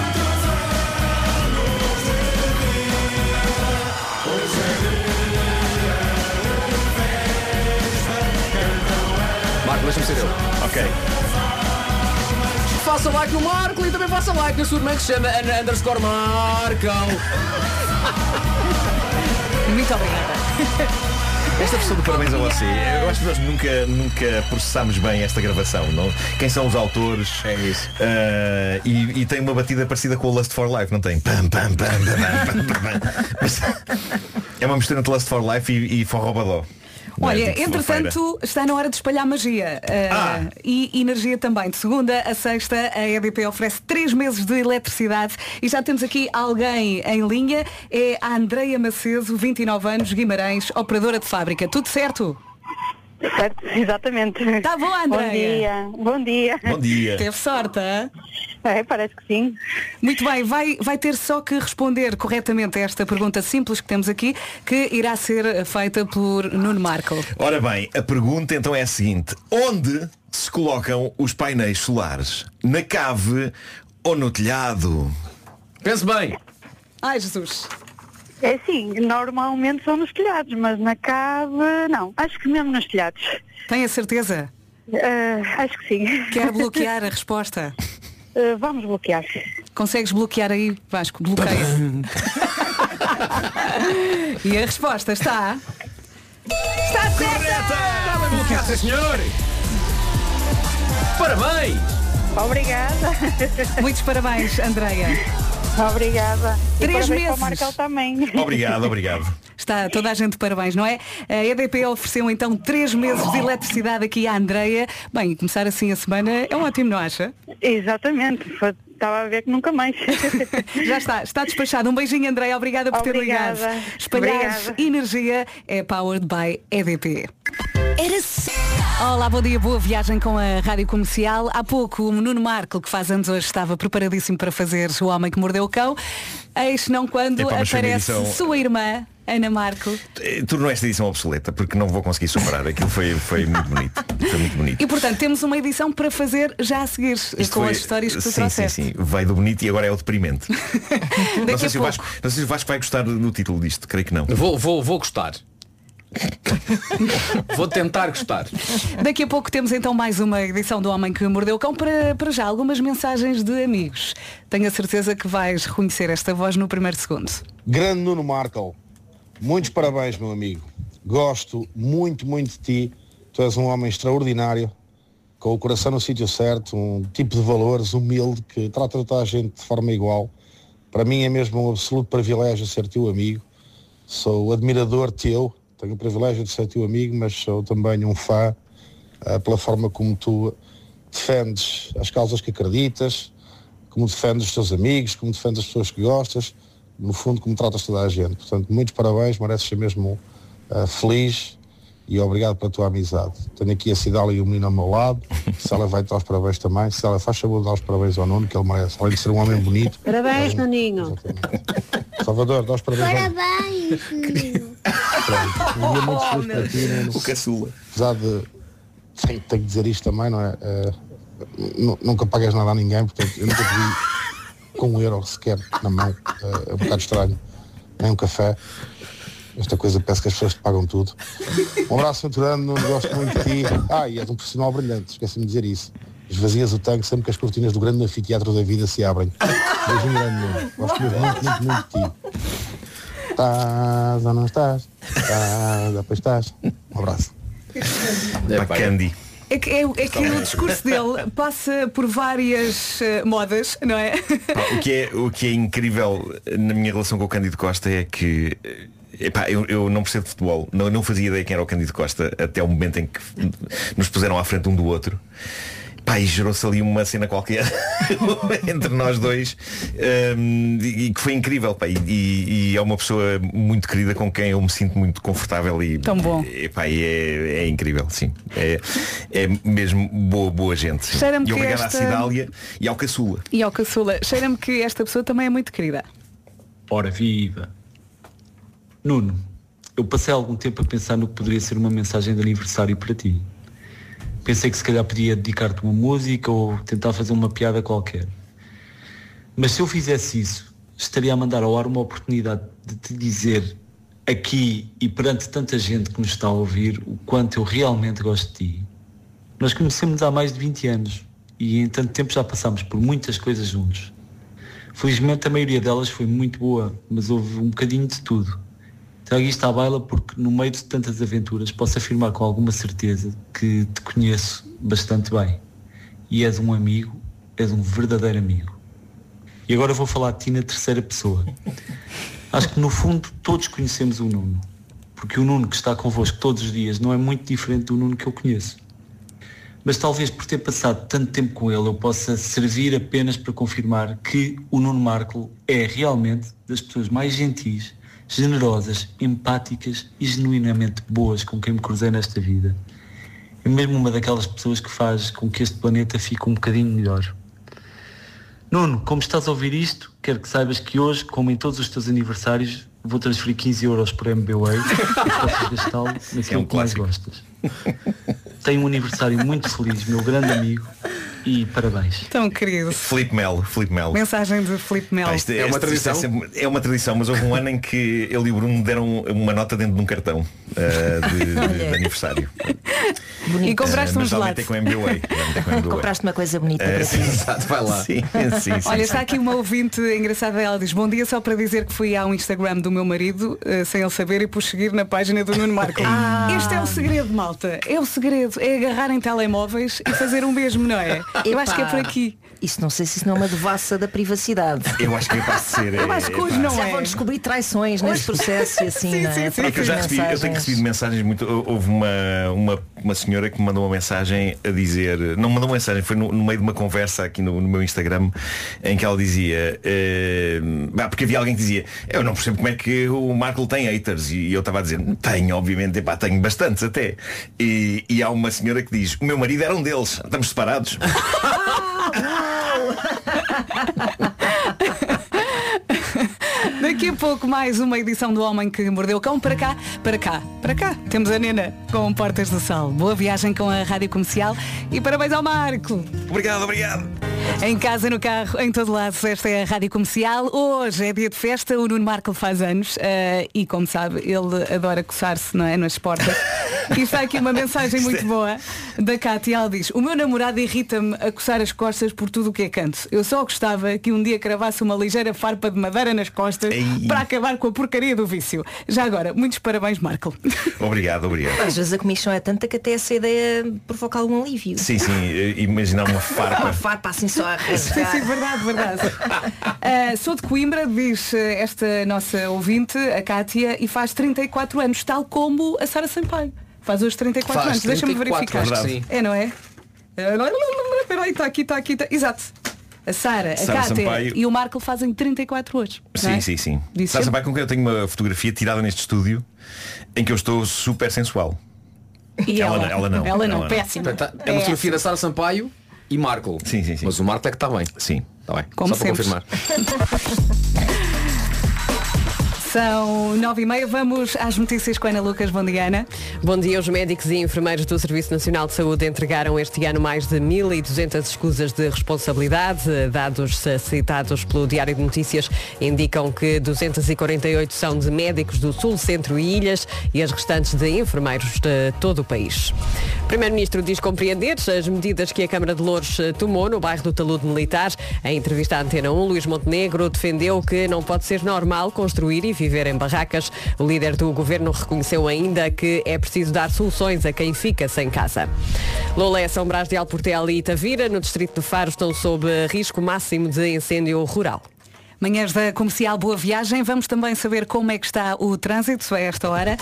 Marco, deixa-me ser eu. Ok. Faça like no Marco e também faça like na sua irmã que se chama _Marco. Muito obrigada. Esta pessoa do parabéns a você. Eu acho que nós nunca processámos bem esta gravação, não? Quem são os autores? É isso. E tem uma batida parecida com o Lust for Life, não tem? Pam, pam, pam, pam, pam, pam. Mas é uma mistura entre Lust for Life e Forró Badó. Olha, entretanto, está na hora de espalhar magia e energia também. De segunda a sexta, a EDP oferece 3 meses de eletricidade e já temos aqui alguém em linha. É a Andreia Macedo, 29 anos, Guimarães, operadora de fábrica. Tudo certo? Certo, exatamente. Está bom, Andreia? Bom dia. Bom dia. Teve sorte, hein? Parece que sim. Muito bem, vai ter só que responder corretamente a esta pergunta simples que temos aqui, que irá ser feita por Nuno Marco. Ora bem, a pergunta então é a seguinte: onde se colocam os painéis solares? Na cave ou no telhado? Pense bem. Ai, Jesus. É sim, normalmente são nos telhados, mas na cave não. Acho que mesmo nos telhados. Tem a certeza? Acho que sim. Quer bloquear a resposta? Vamos bloquear. Consegues bloquear aí, Vasco? Bloqueia. E a resposta está... Está certa! Está bem bloqueado, sim, senhor! Parabéns! Obrigada. Muitos parabéns, Andreia. Obrigada. 3 meses. Para o Marco também. Obrigado. Está toda a gente de parabéns, não é? A EDP ofereceu então 3 meses de eletricidade aqui à Andreia. Bem, começar assim a semana é um ótimo, não acha? Exatamente. Estava a ver que nunca mais. Já está despachado. Um beijinho, Andreia. Obrigada por ter ligado. Espalhar energia é powered by EDP. Olá, bom dia, boa viagem com a Rádio Comercial. Há pouco o Nuno Marco, que faz anos hoje, estava preparadíssimo para fazer O Homem que Mordeu o Cão. Eis não quando aparece sua irmã, Ana Marco. Tornou esta edição obsoleta, porque não vou conseguir superar. Aquilo foi muito bonito. Foi muito bonito. E portanto temos uma edição para fazer já a seguir, com as histórias que tu trouxeste. Sim. Vai do bonito e agora é o deprimente. Não sei se o Vasco vai gostar do título disto, creio que não. Vou gostar. Vou tentar gostar. Daqui a pouco temos então mais uma edição do Homem que Mordeu o Cão. Para já algumas mensagens de amigos. Tenho a certeza que vais reconhecer esta voz no primeiro segundo. Grande Nuno Marco, muitos parabéns, meu amigo. Gosto muito de ti. Tu és um homem extraordinário, com o coração no sítio certo, um tipo de valores humilde que trata toda a gente de forma igual. Para mim é mesmo um absoluto privilégio ser teu amigo. Sou admirador teu. Tenho o privilégio de ser teu amigo, mas sou também um fã pela forma como tu defendes as causas que acreditas, como defendes os teus amigos, como defendes as pessoas que gostas, no fundo como tratas toda a gente. Portanto, muitos parabéns, mereces ser mesmo feliz e obrigado pela tua amizade. Tenho aqui a Cidália e o menino ao meu lado, se ela vai dar os parabéns também, se ela faz favor de dar os parabéns ao Nuno, que ele merece, além de ser um homem bonito. Parabéns, Nuninho. Salvador, dá os parabéns. Parabéns, Nuninho. Um dia muito feliz para ti, né? O caçula. Apesar de tenho que dizer isto também, não é? Nunca pagas nada a ninguém, portanto eu nunca pedi com €1 sequer na mão. É um bocado estranho. Nem um café. Esta coisa parece que as pessoas te pagam tudo. Um abraço aventurando, não gosto muito de ti. E és um profissional brilhante, esqueci-me de dizer isso. Esvazias o tanque sempre que as cortinas do grande anfiteatro da vida se abrem. Beijinho grande, Nuno. Gosto mesmo muito de ti. Estás ou não estás? Depois estás. Um abraço. Candy. É que o discurso dele passa por várias modas, não é? O que é incrível na minha relação com o Cândido Costa é que eu não percebo de futebol, não fazia ideia quem era o Cândido Costa até o momento em que nos puseram à frente um do outro. E gerou-se ali uma cena qualquer entre nós dois e que foi incrível. E é uma pessoa muito querida com quem eu me sinto muito confortável e tão bom. É incrível, sim. É mesmo boa gente. E obrigado à Cidália e ao Caçula. Cheira-me que esta pessoa também é muito querida. Ora viva. Nuno, eu passei algum tempo a pensar no que poderia ser uma mensagem de aniversário para ti. Pensei que se calhar podia dedicar-te uma música ou tentar fazer uma piada qualquer. Mas se eu fizesse isso, estaria a mandar ao ar uma oportunidade de te dizer aqui e perante tanta gente que nos está a ouvir o quanto eu realmente gosto de ti. Nós conhecemos há mais de 20 anos e em tanto tempo já passámos por muitas coisas juntos. Felizmente a maioria delas foi muito boa, mas houve um bocadinho de tudo. Trago isto à baila porque no meio de tantas aventuras posso afirmar com alguma certeza que te conheço bastante bem. E és um amigo, és um verdadeiro amigo. E agora vou falar de ti na terceira pessoa. Acho que no fundo todos conhecemos o Nuno. Porque o Nuno que está convosco todos os dias não é muito diferente do Nuno que eu conheço. Mas talvez por ter passado tanto tempo com ele eu possa servir apenas para confirmar que o Nuno Marco é realmente das pessoas mais gentis, generosas, empáticas e genuinamente boas com quem me cruzei nesta vida. É mesmo uma daquelas pessoas que faz com que este planeta fique um bocadinho melhor. Nuno, como estás a ouvir isto, quero que saibas que hoje, como em todos os teus aniversários, vou transferir 15 € por MBWay e podes gastá-lo naquilo que mais gostas. Tenho um aniversário muito feliz, meu grande amigo, e parabéns. Tão querido. Filipe Melo. Mensagem de Filipe Melo. É uma tradição? É uma tradição, mas houve um ano em que ele e o Bruno deram uma nota dentro de um cartão de aniversário. Bonito. E compraste um gelado. Com MBWay. Compraste uma coisa bonita para ti. Exato, vai lá. Sim. Olha, está aqui uma ouvinte engraçada, ela diz: bom dia, só para dizer que fui ao Instagram do meu marido, sem ele saber, e pus seguir na página do Nuno Marco. Este é o segredo, malta. É o segredo, é agarrar em telemóveis e fazer o mesmo, não é? Eu acho que é por aqui. Isso não sei se isso não é uma devassa da privacidade. Eu acho que é para ser. Eu acho que hoje não Já é. vão descobrir traições neste processo e assim, não é? É que eu tenho recebido mensagens muito. Houve uma senhora que me mandou uma mensagem a dizer. Não mandou uma mensagem, foi no meio de uma conversa aqui no meu Instagram, em que ela dizia. Porque havia alguém que dizia, eu não percebo como é que o Marco tem haters. E eu estava a dizer, tenho, obviamente, tenho bastantes até. E há uma senhora que diz, o meu marido era um deles, estamos separados. Daqui a pouco mais uma edição do Homem que Mordeu o Cão. Para cá. Temos a Nena com Portas do Sol. Boa viagem com a Rádio Comercial e parabéns ao Marco. Obrigado. Em casa, no carro, em todo lado, esta é a Rádio Comercial. Hoje é dia de festa, o Nuno Marco faz anos e, como sabe, ele adora coçar-se, não é, nas portas. E está aqui uma mensagem muito boa da Cátia. Ela diz, o meu namorado irrita-me a coçar as costas por tudo o que é canto. Eu só gostava que um dia cravasse uma ligeira farpa de madeira nas costas para acabar com a porcaria do vício. Já agora, muitos parabéns, Marco. Obrigado. Às vezes a comissão é tanta que até essa ideia provoca algum alívio. Sim, imaginar uma farpa. Uma farpa assim só a rasgar. Sim, verdade. Sou de Coimbra, diz esta nossa ouvinte, a Cátia, e faz 34 anos, tal como a Sara Sampaio. Faz hoje 34 anos. Deixa-me verificar. É, não é? Espera aí, está aqui. Exato. A Sara, a Cátia Sampaio e o Marco fazem 34 hoje. Sim. Sara Sampaio, com quem eu tenho uma fotografia tirada neste estúdio em que eu estou super sensual. E ela não. Péssima. É uma fotografia da Sara Sampaio e Marco. Sim. Mas o Marco é que está bem. Sim. Está bem. Como só sempre. para confirmar. São 9h30, vamos às notícias com a Ana Lucas. Bom dia, Ana. Bom dia. Os médicos e enfermeiros do Serviço Nacional de Saúde entregaram este ano mais de 1.200 escusas de responsabilidade. Dados citados pelo Diário de Notícias indicam que 248 são de médicos do Sul, Centro e Ilhas e as restantes de enfermeiros de todo o país. O Primeiro-Ministro diz compreender as medidas que a Câmara de Louros tomou no bairro do Talude Militar. Em entrevista à Antena 1, Luís Montenegro defendeu que não pode ser normal construir e viver em barracas. O líder do governo reconheceu ainda que é preciso dar soluções a quem fica sem casa. Lolé, São Brás de Alportel e Tavira, no distrito de Faro, estão sob risco máximo de incêndio rural. Manhãs da Comercial, boa viagem. Vamos também saber como é que está o trânsito a esta hora.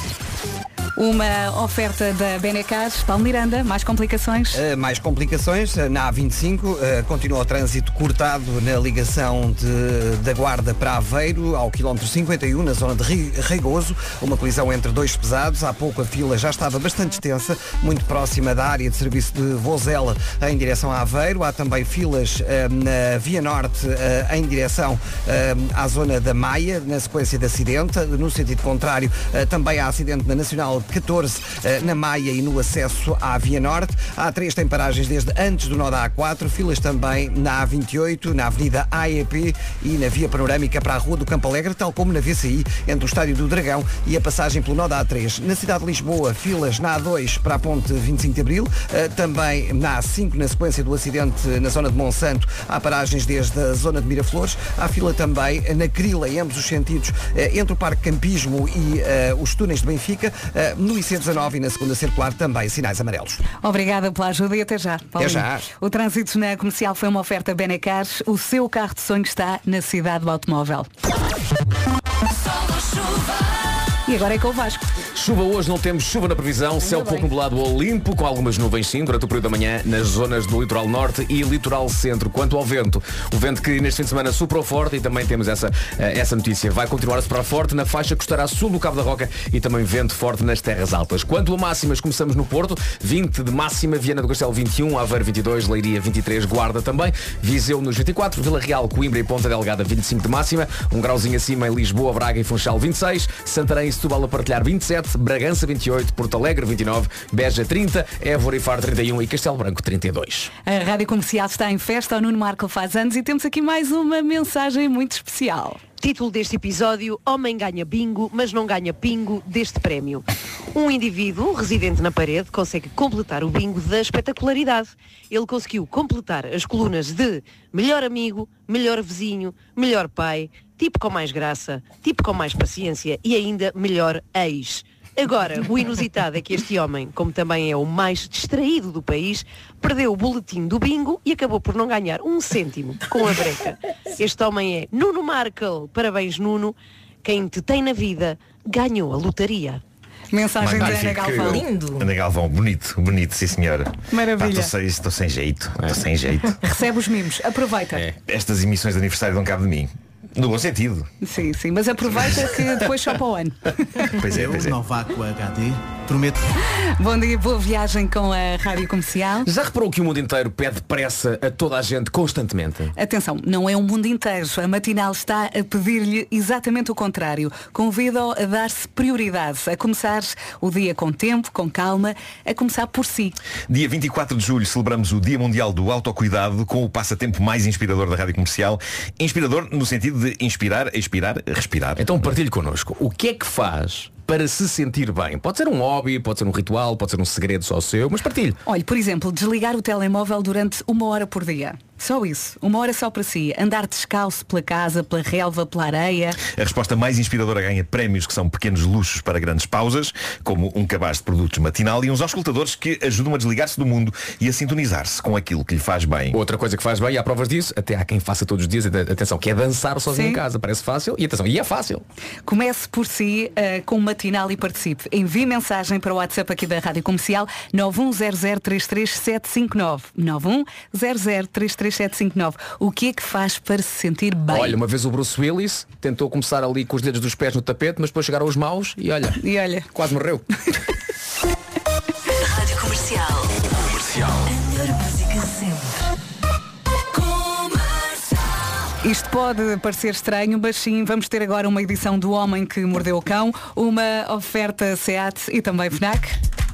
Uma oferta da Benecar. Paulo Miranda, mais complicações? Mais complicações. Na A25 continua o trânsito cortado na ligação da Guarda para Aveiro, ao quilómetro 51, na zona de Reigoso. Uma colisão entre dois pesados. Há pouco a fila já estava bastante extensa, muito próxima da área de serviço de Vozela em direção a Aveiro. Há também filas na Via Norte em direção à zona da Maia, na sequência de acidente. No sentido contrário, também há acidente na Nacional 14 na Maia e no acesso à Via Norte. A A3 tem paragens desde antes do nó da A4, filas também na A28, na Avenida AEP e na Via Panorâmica para a Rua do Campo Alegre, tal como na VCI, entre o Estádio do Dragão e a passagem pelo nó da A3. Na cidade de Lisboa, filas na A2 para a Ponte 25 de Abril, também na A5, na sequência do acidente na zona de Monsanto, há paragens desde a zona de Miraflores. Há fila também na Crila, em ambos os sentidos, entre o Parque Campismo e os túneis de Benfica. No IC19 e na segunda circular também sinais amarelos. Obrigada pela ajuda e até já, Paulinho. Até já. O trânsito na Comercial foi uma oferta Benecar. O seu carro de sonho está na cidade do automóvel. E agora é com o Vasco. Chuva hoje, não temos chuva na previsão, céu pouco nublado ou limpo, com algumas nuvens sim, durante o período da manhã, nas zonas do litoral norte e litoral centro. Quanto ao vento, o vento que neste fim de semana soprou forte, e também temos essa notícia, vai continuar a soprar forte na faixa costeira sul do Cabo da Roca e também vento forte nas terras altas. Quanto a máximas, começamos no Porto, 20 de máxima, Viana do Castelo 21, Aveiro 22, Leiria 23, Guarda também, Viseu nos 24, Vila Real, Coimbra e Ponta Delgada 25 de máxima, um grauzinho acima em Lisboa, Braga e Funchal 26, Santarém e Setúbal a partilhar 27, Bragança 28, Porto Alegre 29, Beja 30, Évora e Faro 31 e Castelo Branco 32. A Rádio Comercial está em festa, o Nuno Marco faz anos e temos aqui mais uma mensagem muito especial. Título deste episódio: Homem ganha bingo, mas não ganha pingo deste prémio. Um indivíduo residente na parede consegue completar o bingo da espetacularidade. Ele conseguiu completar as colunas de melhor amigo, melhor vizinho, melhor pai, tipo com mais graça, tipo com mais paciência e ainda melhor ex. Agora, o inusitado é que este homem, como também é o mais distraído do país, perdeu o boletim do bingo e acabou por não ganhar 1 cêntimo com a breca. Este homem é Nuno Markle. Parabéns, Nuno. Quem te tem na vida ganhou a lotaria. Mensagem da Ana Galvão. Lindo. Ana Galvão, bonito, sim senhora. Maravilha. Estou sem jeito. Recebe os mimos, aproveita. Estas emissões de aniversário dão cabo de mim. No bom sentido. Sim, mas aproveita que depois só para o ano. Pois é. Novaco HD, prometo. Bom dia, boa viagem com a Rádio Comercial. Já reparou que o mundo inteiro pede pressa a toda a gente constantemente? Atenção, não é o mundo inteiro. A Matinal está a pedir-lhe exatamente o contrário. Convido-o a dar-se prioridade, a começar o dia com tempo, com calma, a começar por si. Dia 24 de julho celebramos o Dia Mundial do Autocuidado com o passatempo mais inspirador da Rádio Comercial. Inspirador no sentido de inspirar, expirar, respirar. Então partilhe connosco. O que é que faz para se sentir bem? Pode ser um hobby, pode ser um ritual, pode ser um segredo só seu, mas partilhe. Olha, por exemplo, desligar o telemóvel durante 1 hora por dia. Só isso. 1 hora só para si. Andar descalço pela casa, pela relva, pela areia. A resposta mais inspiradora ganha prémios que são pequenos luxos para grandes pausas, como um cabaz de produtos Matinal e uns auscultadores que ajudam a desligar-se do mundo e a sintonizar-se com aquilo que lhe faz bem. Outra coisa que faz bem, e há provas disso, até há quem faça todos os dias, atenção, que é dançar sozinho em casa. Parece fácil e atenção, e é fácil. Comece por si com o Matinal e participe. Envie mensagem para o WhatsApp aqui da Rádio Comercial 910033759. 910033759. O que é que faz para se sentir bem? Olha, uma vez o Bruce Willis tentou começar ali com os dedos dos pés no tapete, mas depois chegaram os maus e olha, quase morreu. Rádio Comercial. A melhor música sempre. Isto pode parecer estranho, mas sim, vamos ter agora uma edição do Homem que Mordeu o Cão, uma oferta SEAT e também FNAC.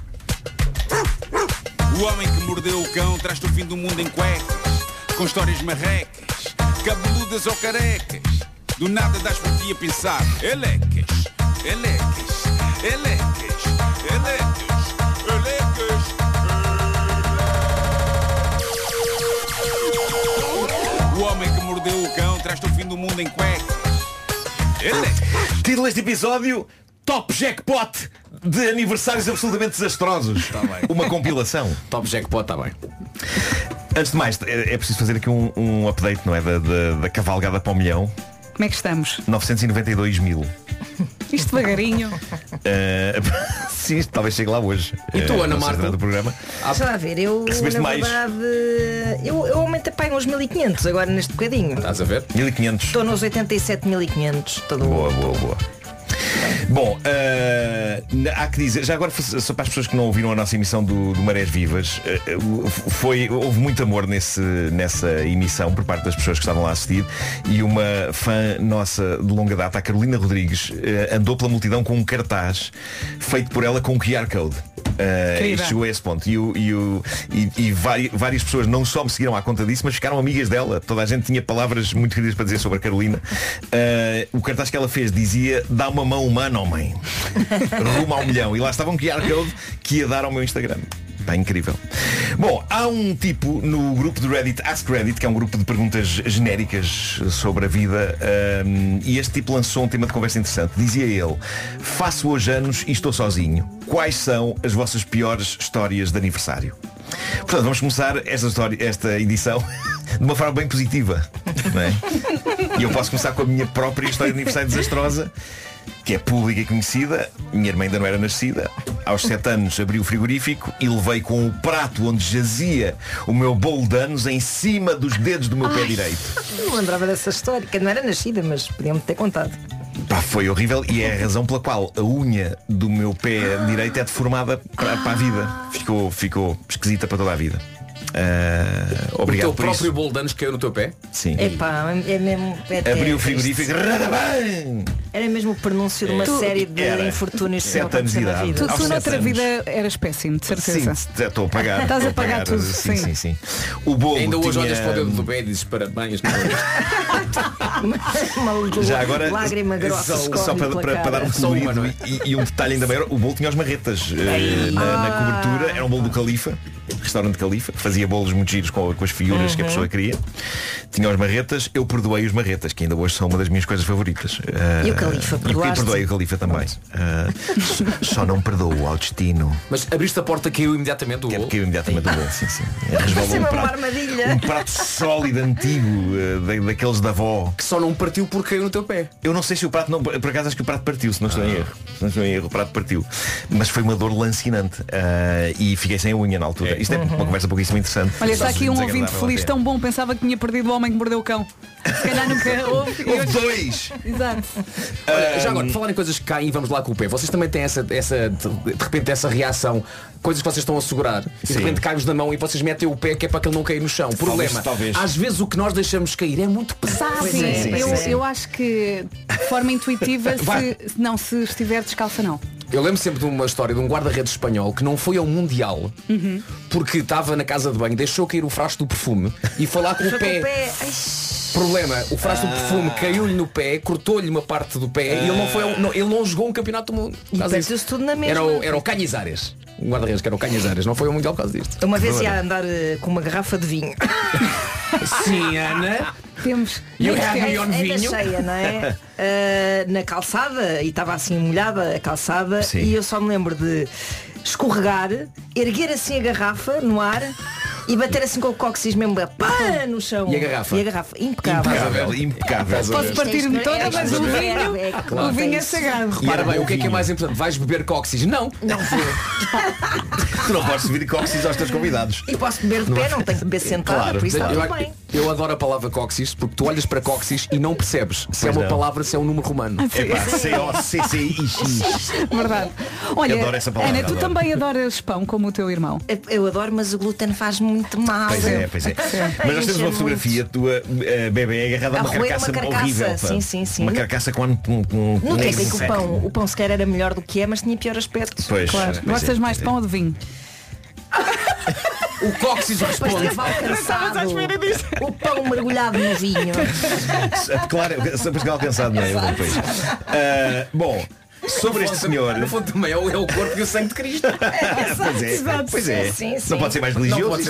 O Homem que Mordeu o Cão traz-te o fim do mundo em cuecas, com histórias marrecas, cabeludas ou carecas. Do nada das por ti a pensar. Elecas, elecas, elecas, elecas, elecas. O Homem que Mordeu o Cão traz-te o fim do mundo em cuecas. Título deste episódio: Top Jackpot de aniversários absolutamente desastrosos. Tá bem. Uma compilação. Top Jackpot, está bem. Antes de mais, é preciso fazer aqui um update, não é? Da cavalgada para o milhão. Como é que estamos? 992 mil. Isto devagarinho. Sim, talvez chegue lá hoje. E tu, Ana Marta? Do programa. Deixa lá ver, eu Recebeste na mais? verdade eu aumentei para uns 1500 agora neste bocadinho. Estás a ver? 1500. Estou nos 87.500. Boa. Bom, há que dizer, já agora só para as pessoas que não ouviram a nossa emissão do Marés Vivas, houve muito amor nessa emissão por parte das pessoas que estavam lá a assistir, e uma fã nossa de longa data, a Carolina Rodrigues, andou pela multidão com um cartaz feito por ela com um QR Code. E chegou a esse ponto. E várias pessoas não só me seguiram à conta disso, mas ficaram amigas dela. Toda a gente tinha palavras muito queridas para dizer sobre a Carolina. O cartaz que ela fez dizia: dá uma mão humana, homem. Rumo ao milhão. E lá estava um QR Code que ia dar ao meu Instagram. Está incrível. Bom, há um tipo no grupo do Reddit, Ask Reddit, que é um grupo de perguntas genéricas sobre a vida, e este tipo lançou um tema de conversa interessante. Dizia ele: faço hoje anos e estou sozinho. Quais são as vossas piores histórias de aniversário? Portanto, vamos começar esta edição de uma forma bem positiva, não é? E eu posso começar com a minha própria história de aniversário desastrosa, que é pública e conhecida. Minha irmã ainda não era nascida. Aos 7 anos abri o frigorífico e levei com o prato onde jazia o meu bolo de anos em cima dos dedos do meu pé direito. Não lembrava dessa história, que não era nascida, mas podiam-me ter contado. Pá, foi horrível, e é a razão pela qual a unha do meu pé direito é deformada para a vida. Ficou esquisita para toda a vida. Obrigado. O teu próprio bolo de anos caiu no teu pé? Sim. Epá, é mesmo. Abri o frigorífico. Era mesmo o pronúncio de uma série de infortúnios que 7 anos de idade. Tu noutra vida eras péssimo, de certeza. Sim, estou a pagar. Estás a pagar tudo. Sim. O bolo ainda hoje tinha... olhas para o dedo do pé e dizes parabéns. Já agora, lágrima grossa, só para dar um colorido e um detalhe ainda maior, o bolo tinha as marretas na cobertura. Era um bolo do Califa, restaurante Califa, que fazia bolos muito giros com as figuras que a pessoa queria. Tinha os marretas. Eu perdoei os marretas, que ainda hoje são uma das minhas coisas favoritas. Califa, perdoaste? E perdoei o Califa também. Só não perdoo ao destino. Mas abriste a porta, caiu imediatamente o bolo? Caiu imediatamente o bolo, sim. Resvalou um prato sólido, antigo, daqueles da avó. Que só não partiu porque caiu no teu pé. Eu não sei se o prato não... Por acaso acho que o prato partiu, se não estou em erro. Se não estou em erro, o prato partiu. Mas foi uma dor lancinante. E fiquei sem a unha na altura. Isto é uma conversa pouquíssimo interessante. Olha, está aqui um ouvinte feliz, tão bom, pensava que tinha perdido o homem que mordeu o cão. Se calhar nunca houve. Houve dois. Exato. Olha, já agora, por falar em coisas que caem, vamos lá com o pé. Vocês também têm de repente essa reação, coisas que vocês estão a segurar e de repente cai-vos na mão e vocês metem o pé que é para que ele não caia no chão. Problema, talvez. Às vezes o que nós deixamos cair é muito pesado. Sim, eu acho que de forma intuitiva, se estiver descalça, não. Eu lembro sempre de uma história de um guarda-redes espanhol que não foi ao Mundial porque estava na casa de banho, deixou cair o frasco do perfume e foi lá com o pé. Problema, o frasco do perfume caiu-lhe no pé, cortou-lhe uma parte do pé e ele não jogou um campeonato do mundo. E partiu-se tudo na mesma. Era o Cañizares. Um guarda-redes que era o Cañizares. Não foi ao Mundial por causa disto. Uma vez ia andar com uma garrafa de vinho. Sim, Ana. Temos. Ainda cheia, não é? Na calçada, e estava assim molhada a calçada. Sim. E eu só me lembro de escorregar, erguer assim a garrafa no ar e bater assim com o cóccix mesmo no chão. E a garrafa? Impecável. Impecável. Posso partir-me toda, mas o vinho é sagrado. Repara bem, o que é mais importante? Vais beber cóccix? Não vou. Tu não podes beber cóccix aos teus convidados. E posso beber de pé, não tenho que beber sentado. Claro. Por isso está tudo bem. Eu adoro a palavra cóccix porque tu olhas para cóccix e não percebes se é uma palavra, se é um número romano. C-O-C-C-I-X. Verdade. Olha, adoro essa palavra. Ana, tu também adoras pão como o teu irmão? Eu adoro, mas o glúten faz muito mal. Pois é. Mas nós temos uma fotografia tua, bebê, agarrada a uma carcaça horrível. Sim. Uma carcaça com no técnico o pão sequer era melhor do que é, mas tinha pior aspecto. Pois, claro. Gostas mais de pão ou de vinho? O cóccix responde. O pão mergulhado no vinho. Claro, sempre que alcançado, não é? Bom, sobre este senhor. No fundo também é o corpo e o sangue de Cristo. Pois é. Sim. Não pode ser mais religioso.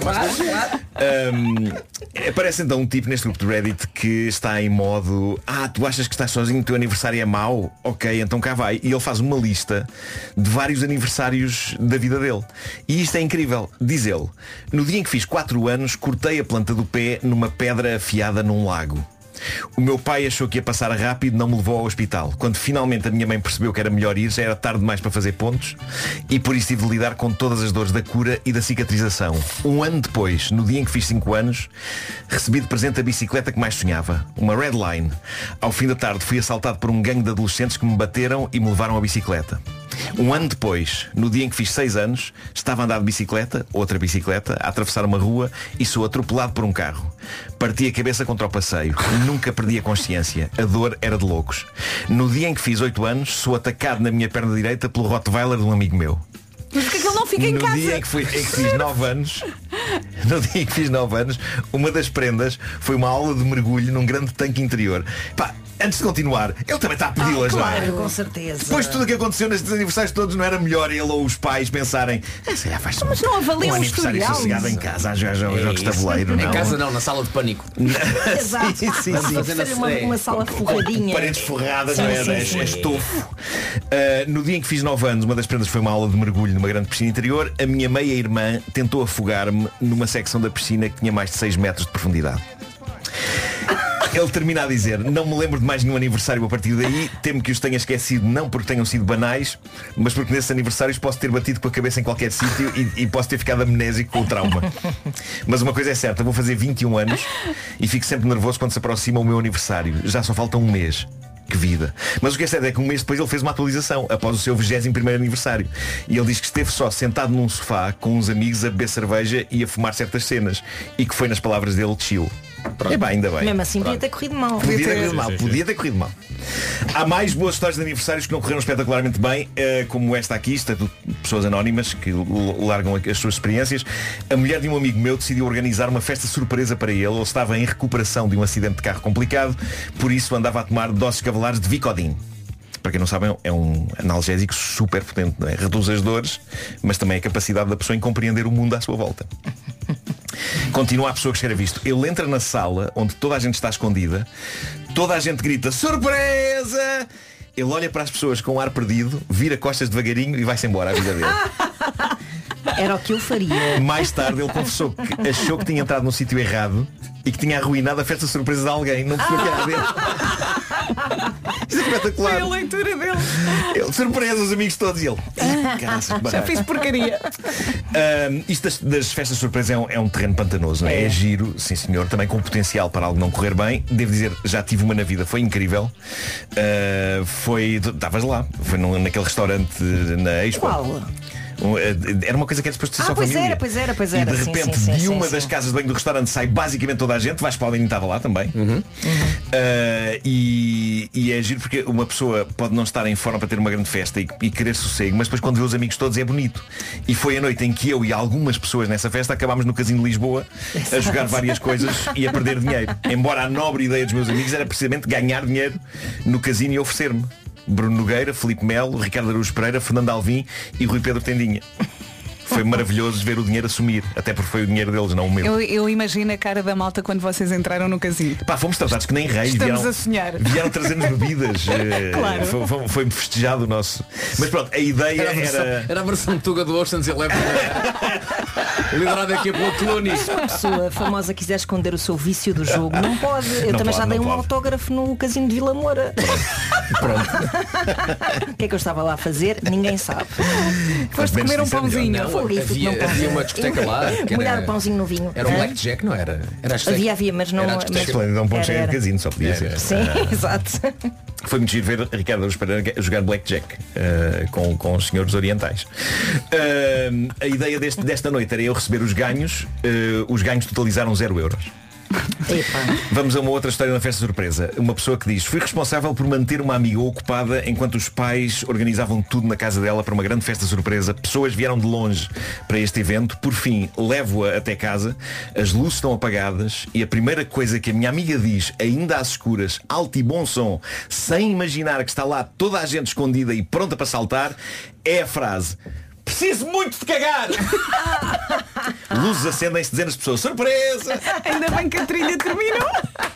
Aparece então um tipo neste grupo de Reddit que está em modo: tu achas que estás sozinho, o teu aniversário é mau? Ok, então cá vai. E ele faz uma lista de vários aniversários da vida dele. E isto é incrível. Diz ele: no dia em que fiz 4 anos, cortei a planta do pé numa pedra afiada num lago. O meu pai achou que ia passar rápido, não me levou ao hospital. Quando finalmente a minha mãe percebeu que era melhor ir, já era tarde demais para fazer pontos. E por isso tive de lidar com todas as dores da cura e da cicatrização. Um ano depois, no dia em que fiz 5 anos, recebi de presente a bicicleta que mais sonhava, uma Redline. Ao fim da tarde fui assaltado por um gangue de adolescentes que me bateram e me levaram a bicicleta. Um ano depois, no dia em que fiz 6 anos, estava a andar de bicicleta, outra bicicleta, a atravessar uma rua e sou atropelado por um carro. Parti a cabeça contra o passeio. Nunca perdi a consciência. A dor era de loucos. No dia em que fiz 8 anos, sou atacado na minha perna direita pelo Rottweiler de um amigo meu. Mas porquê que ele não fica em casa? No dia em que fiz 9 anos, uma das prendas foi uma aula de mergulho num grande tanque interior. Antes de continuar, ele também está a pedi-las, não é? Claro, com certeza. Depois de tudo o que aconteceu nestes aniversários todos, não era melhor ele ou os pais pensarem: se calhar faz mas não avaliam um aniversário sossegado em casa, a jogar jogos de tabuleiro, não? Em casa não, na sala de pânico. Exato. Sim. Fazer uma sala forradinha. Paredes forradas, não é? É estofo. No dia em que fiz 9 anos, uma das prendas foi uma aula de mergulho numa grande piscina interior. A minha meia-irmã tentou afogar-me numa secção da piscina que tinha mais de 6 metros de profundidade. Ele termina a dizer: não me lembro de mais nenhum aniversário a partir daí. Temo que os tenha esquecido, não porque tenham sido banais, mas porque nesses aniversários posso ter batido com a cabeça em qualquer sítio e posso ter ficado amnésico com o trauma. Mas uma coisa é certa, vou fazer 21 anos e fico sempre nervoso quando se aproxima o meu aniversário. Já só falta um mês. Que vida. Mas o que é certo é que um mês depois ele fez uma atualização após o seu 21º aniversário. E ele diz que esteve só sentado num sofá com uns amigos a beber cerveja e a fumar certas cenas. E que foi, nas palavras dele, chill. Ainda bem. Mesmo assim podia ter corrido mal. Podia ter corrido mal. Há mais boas histórias de aniversários que não correram espetacularmente bem, como esta aqui, esta de pessoas anónimas que largam as suas experiências. A mulher de um amigo meu decidiu organizar uma festa surpresa para ele. Ele estava em recuperação de um acidente de carro complicado, por isso andava a tomar doses cavalares de Vicodin. Para quem não sabem, é um analgésico super potente, não é? Reduz as dores, mas também a capacidade da pessoa em compreender o mundo à sua volta. Continua a pessoa que escreve isto. Ele entra na sala onde toda a gente está escondida, toda a gente grita surpresa, ele olha para as pessoas com um ar perdido, vira costas devagarinho e vai-se embora à vida dele. Era o que eu faria. Mais tarde ele confessou que achou que tinha entrado no sítio errado e que tinha arruinado a festa surpresa de alguém. Não percebeu que era dele. Isso é espetacular. Foi a leitura dele. Ele, surpresa, os amigos todos. E ele, já fiz porcaria. Isto das festas surpresa é um terreno pantanoso, não é? É giro, sim senhor, também com potencial para algo não correr bem. Devo dizer, já tive uma na vida, foi incrível. Estavas lá, foi naquele restaurante na Expo. Qual? Era uma coisa que era depois de ser só pois família. Pois era. E de repente de uma das casas de banho do restaurante sai basicamente toda a gente. Vasco Palmeirinho estava lá também. E é giro porque uma pessoa pode não estar em forma para ter uma grande festa e querer sossego, mas depois quando vê os amigos todos é bonito. E foi a noite em que eu e algumas pessoas nessa festa acabámos no Casino de Lisboa a jogar várias coisas e a perder dinheiro. Embora a nobre ideia dos meus amigos era precisamente ganhar dinheiro no casino e oferecer-me. Bruno Nogueira, Filipe Melo, Ricardo Araújo Pereira, Fernando Alvim e Rui Pedro Tendinha. Foi maravilhoso ver o dinheiro assumir, até porque foi o dinheiro deles, não o meu. Eu imagino a cara da malta quando vocês entraram no casino. Pá, fomos tratados que nem reis. Estamos a sonhar. Vieram trazer-nos bebidas. Claro. Foi festejado o nosso. Mas pronto, a ideia era a versão Tuga do Ocean's Eleven. Liderado aqui pelo Clooney. Se uma pessoa famosa quiser esconder o seu vício do jogo, não pode. Eu também já dei um autógrafo no casino de Vila Moura. Pronto. O que é que eu estava lá a fazer? Ninguém sabe. Foste comer um pãozinho. Havia uma discoteca lá. Molhar o pãozinho no vinho. Era um blackjack, não era? Havia, mas não. Era um bom cheio de casino, só podia ser. Sim, exato. Foi muito giro ver Ricardo Araújo Pereira jogar blackjack com os senhores orientais. A ideia desta noite era eu receber os ganhos. Os ganhos totalizaram 0 euros. Epa. Vamos a uma outra história na festa surpresa. Uma pessoa que diz: fui responsável por manter uma amiga ocupada enquanto os pais organizavam tudo na casa dela para uma grande festa surpresa. Pessoas vieram de longe para este evento. Por fim, levo-a até casa. As luzes estão apagadas e a primeira coisa que a minha amiga diz, ainda às escuras, alto e bom som, sem imaginar que está lá toda a gente escondida e pronta para saltar, é a frase: preciso muito de cagar. Luzes acendem-se, dizendo às pessoas: surpresa! Ainda bem que a trilha terminou.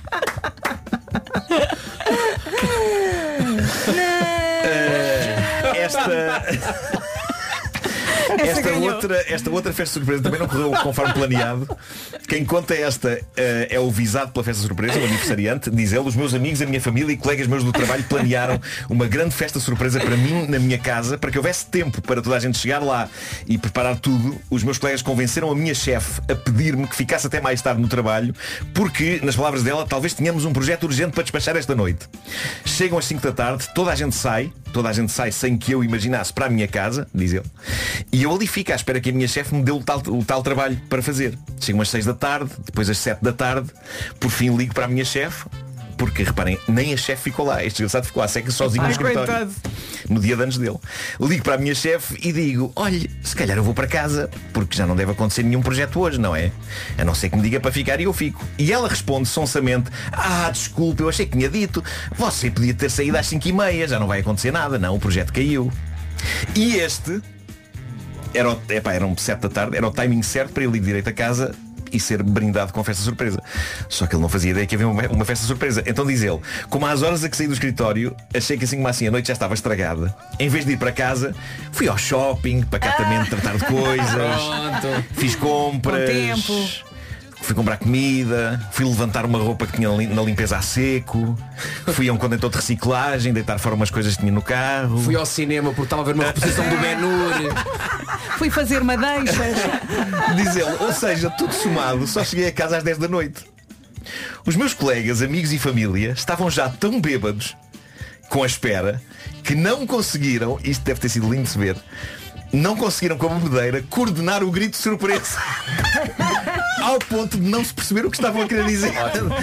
Esta outra festa surpresa também não correu conforme planeado. Quem conta esta é o visado pela festa surpresa, o aniversariante. Diz ele: os meus amigos, a minha família e colegas meus do trabalho planearam uma grande festa surpresa para mim na minha casa, para que houvesse tempo para toda a gente chegar lá e preparar tudo. Os meus colegas convenceram a minha chefe a pedir-me que ficasse até mais tarde no trabalho, porque, nas palavras dela, talvez tenhamos um projeto urgente para despachar esta noite. Chegam às 5 da tarde, toda a gente sai sem que eu imaginasse, para a minha casa, diz ele, e eu ali fico à espera que a minha chefe me dê o tal trabalho para fazer. Chegam às 6 da tarde, depois às 7 da tarde, por fim ligo para a minha chefe, porque reparem, nem a chefe ficou lá. Este desgraçado ficou à seca sozinho no escritório. Coitado. No dia de anos dele. Ligo para a minha chefe e digo: olha, se calhar eu vou para casa, porque já não deve acontecer nenhum projeto hoje, não é? A não ser que me diga para ficar e eu fico. E ela responde sonsamente: desculpe, eu achei que tinha dito, você podia ter saído às 5h30, já não vai acontecer nada. Não, o projeto caiu. E este eram 7 da tarde, era o timing certo para ele ir direito a casa e ser brindado com festa surpresa. Só que ele não fazia ideia que havia uma festa surpresa. Então diz ele: como às horas a que saí do escritório, achei que assim como assim a noite já estava estragada. Em vez de ir para casa, fui ao shopping, pacatamente tratar de coisas. Fiz compras. Fui comprar comida, fui levantar uma roupa que tinha na limpeza a seco, fui a um contentor de reciclagem, deitar fora umas coisas que tinha no carro. Fui ao cinema porque estava a ver uma reposição do Ben-Hur. Fui fazer madeixas. Diz ele, ou seja, tudo somado, só cheguei a casa às 10 da noite. Os meus colegas, amigos e família estavam já tão bêbados com a espera que não conseguiram, isto deve ter sido lindo de se ver, não conseguiram com a bebedeira coordenar o grito de surpresa. Ao ponto de não se perceber o que estavam a querer dizer.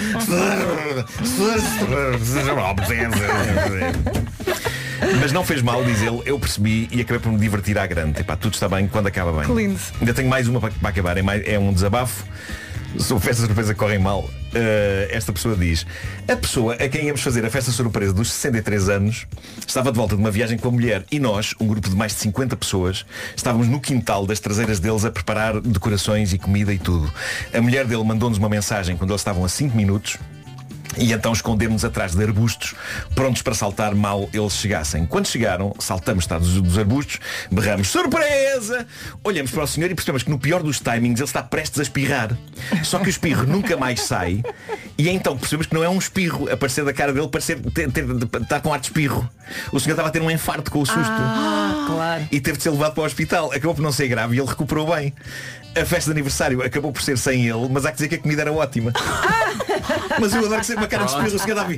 Mas não fez mal, diz ele. Eu percebi e acabei por me divertir à grande. Epá, tudo está bem quando acaba bem. Que lindo. Ainda tenho mais uma para acabar. É um desabafo. Se a festa surpresa correm mal, esta pessoa diz: a pessoa a quem íamos fazer a festa surpresa dos 63 anos estava de volta de uma viagem com a mulher e nós, um grupo de mais de 50 pessoas, estávamos no quintal das traseiras deles a preparar decorações e comida e tudo. A mulher dele mandou-nos uma mensagem quando eles estavam a 5 minutos E então escondemos-nos atrás de arbustos, prontos para saltar mal eles chegassem. Quando chegaram, saltamos dos arbustos, berramos surpresa, olhamos para o senhor e percebemos que no pior dos timings ele está prestes a espirrar. Só que o espirro nunca mais sai. E então percebemos que não é um espirro a aparecer da cara dele, está com ar de espirro. O senhor estava a ter um infarto com o susto. Claro. E teve de ser levado para o hospital. Acabou por não ser grave e ele recuperou bem. A festa de aniversário acabou por ser sem ele, mas há que dizer que a comida era ótima. Mas eu adoro que seja uma cara de espirro. O senhor dá-me.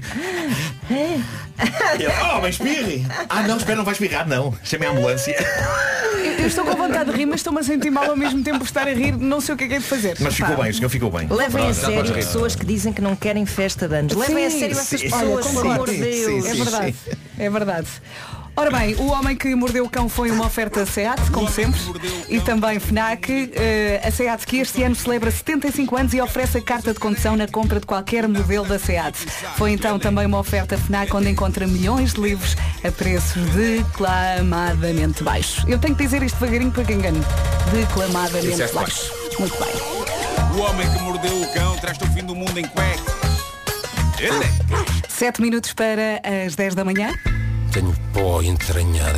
Mas espirre. Não, espera, não vai espirrar, não. Chamei a ambulância. Eu estou com vontade de rir, mas estou-me a sentir mal ao mesmo tempo por estar a rir. Não sei o que é de fazer. Mas ficou bem, o senhor ficou bem. Levem a sério pessoas que dizem que não querem festa de anos. Levem a sério essas pessoas, pelo amor de Deus. É verdade. É verdade. Ora bem, o homem que mordeu o cão foi uma oferta SEAT, como sempre, e também FNAC. A SEAT que este ano celebra 75 anos e oferece a carta de condução na compra de qualquer modelo da SEAT. Foi então também uma oferta FNAC onde encontra milhões de livros a preços declamadamente baixos. Eu tenho que dizer isto devagarinho para quem engane. Declamadamente baixos. Muito bem. O homem que mordeu o cão traz-te o fim do mundo em cuecas. 7 minutos para as 10 da manhã. Tenho pó entranhado.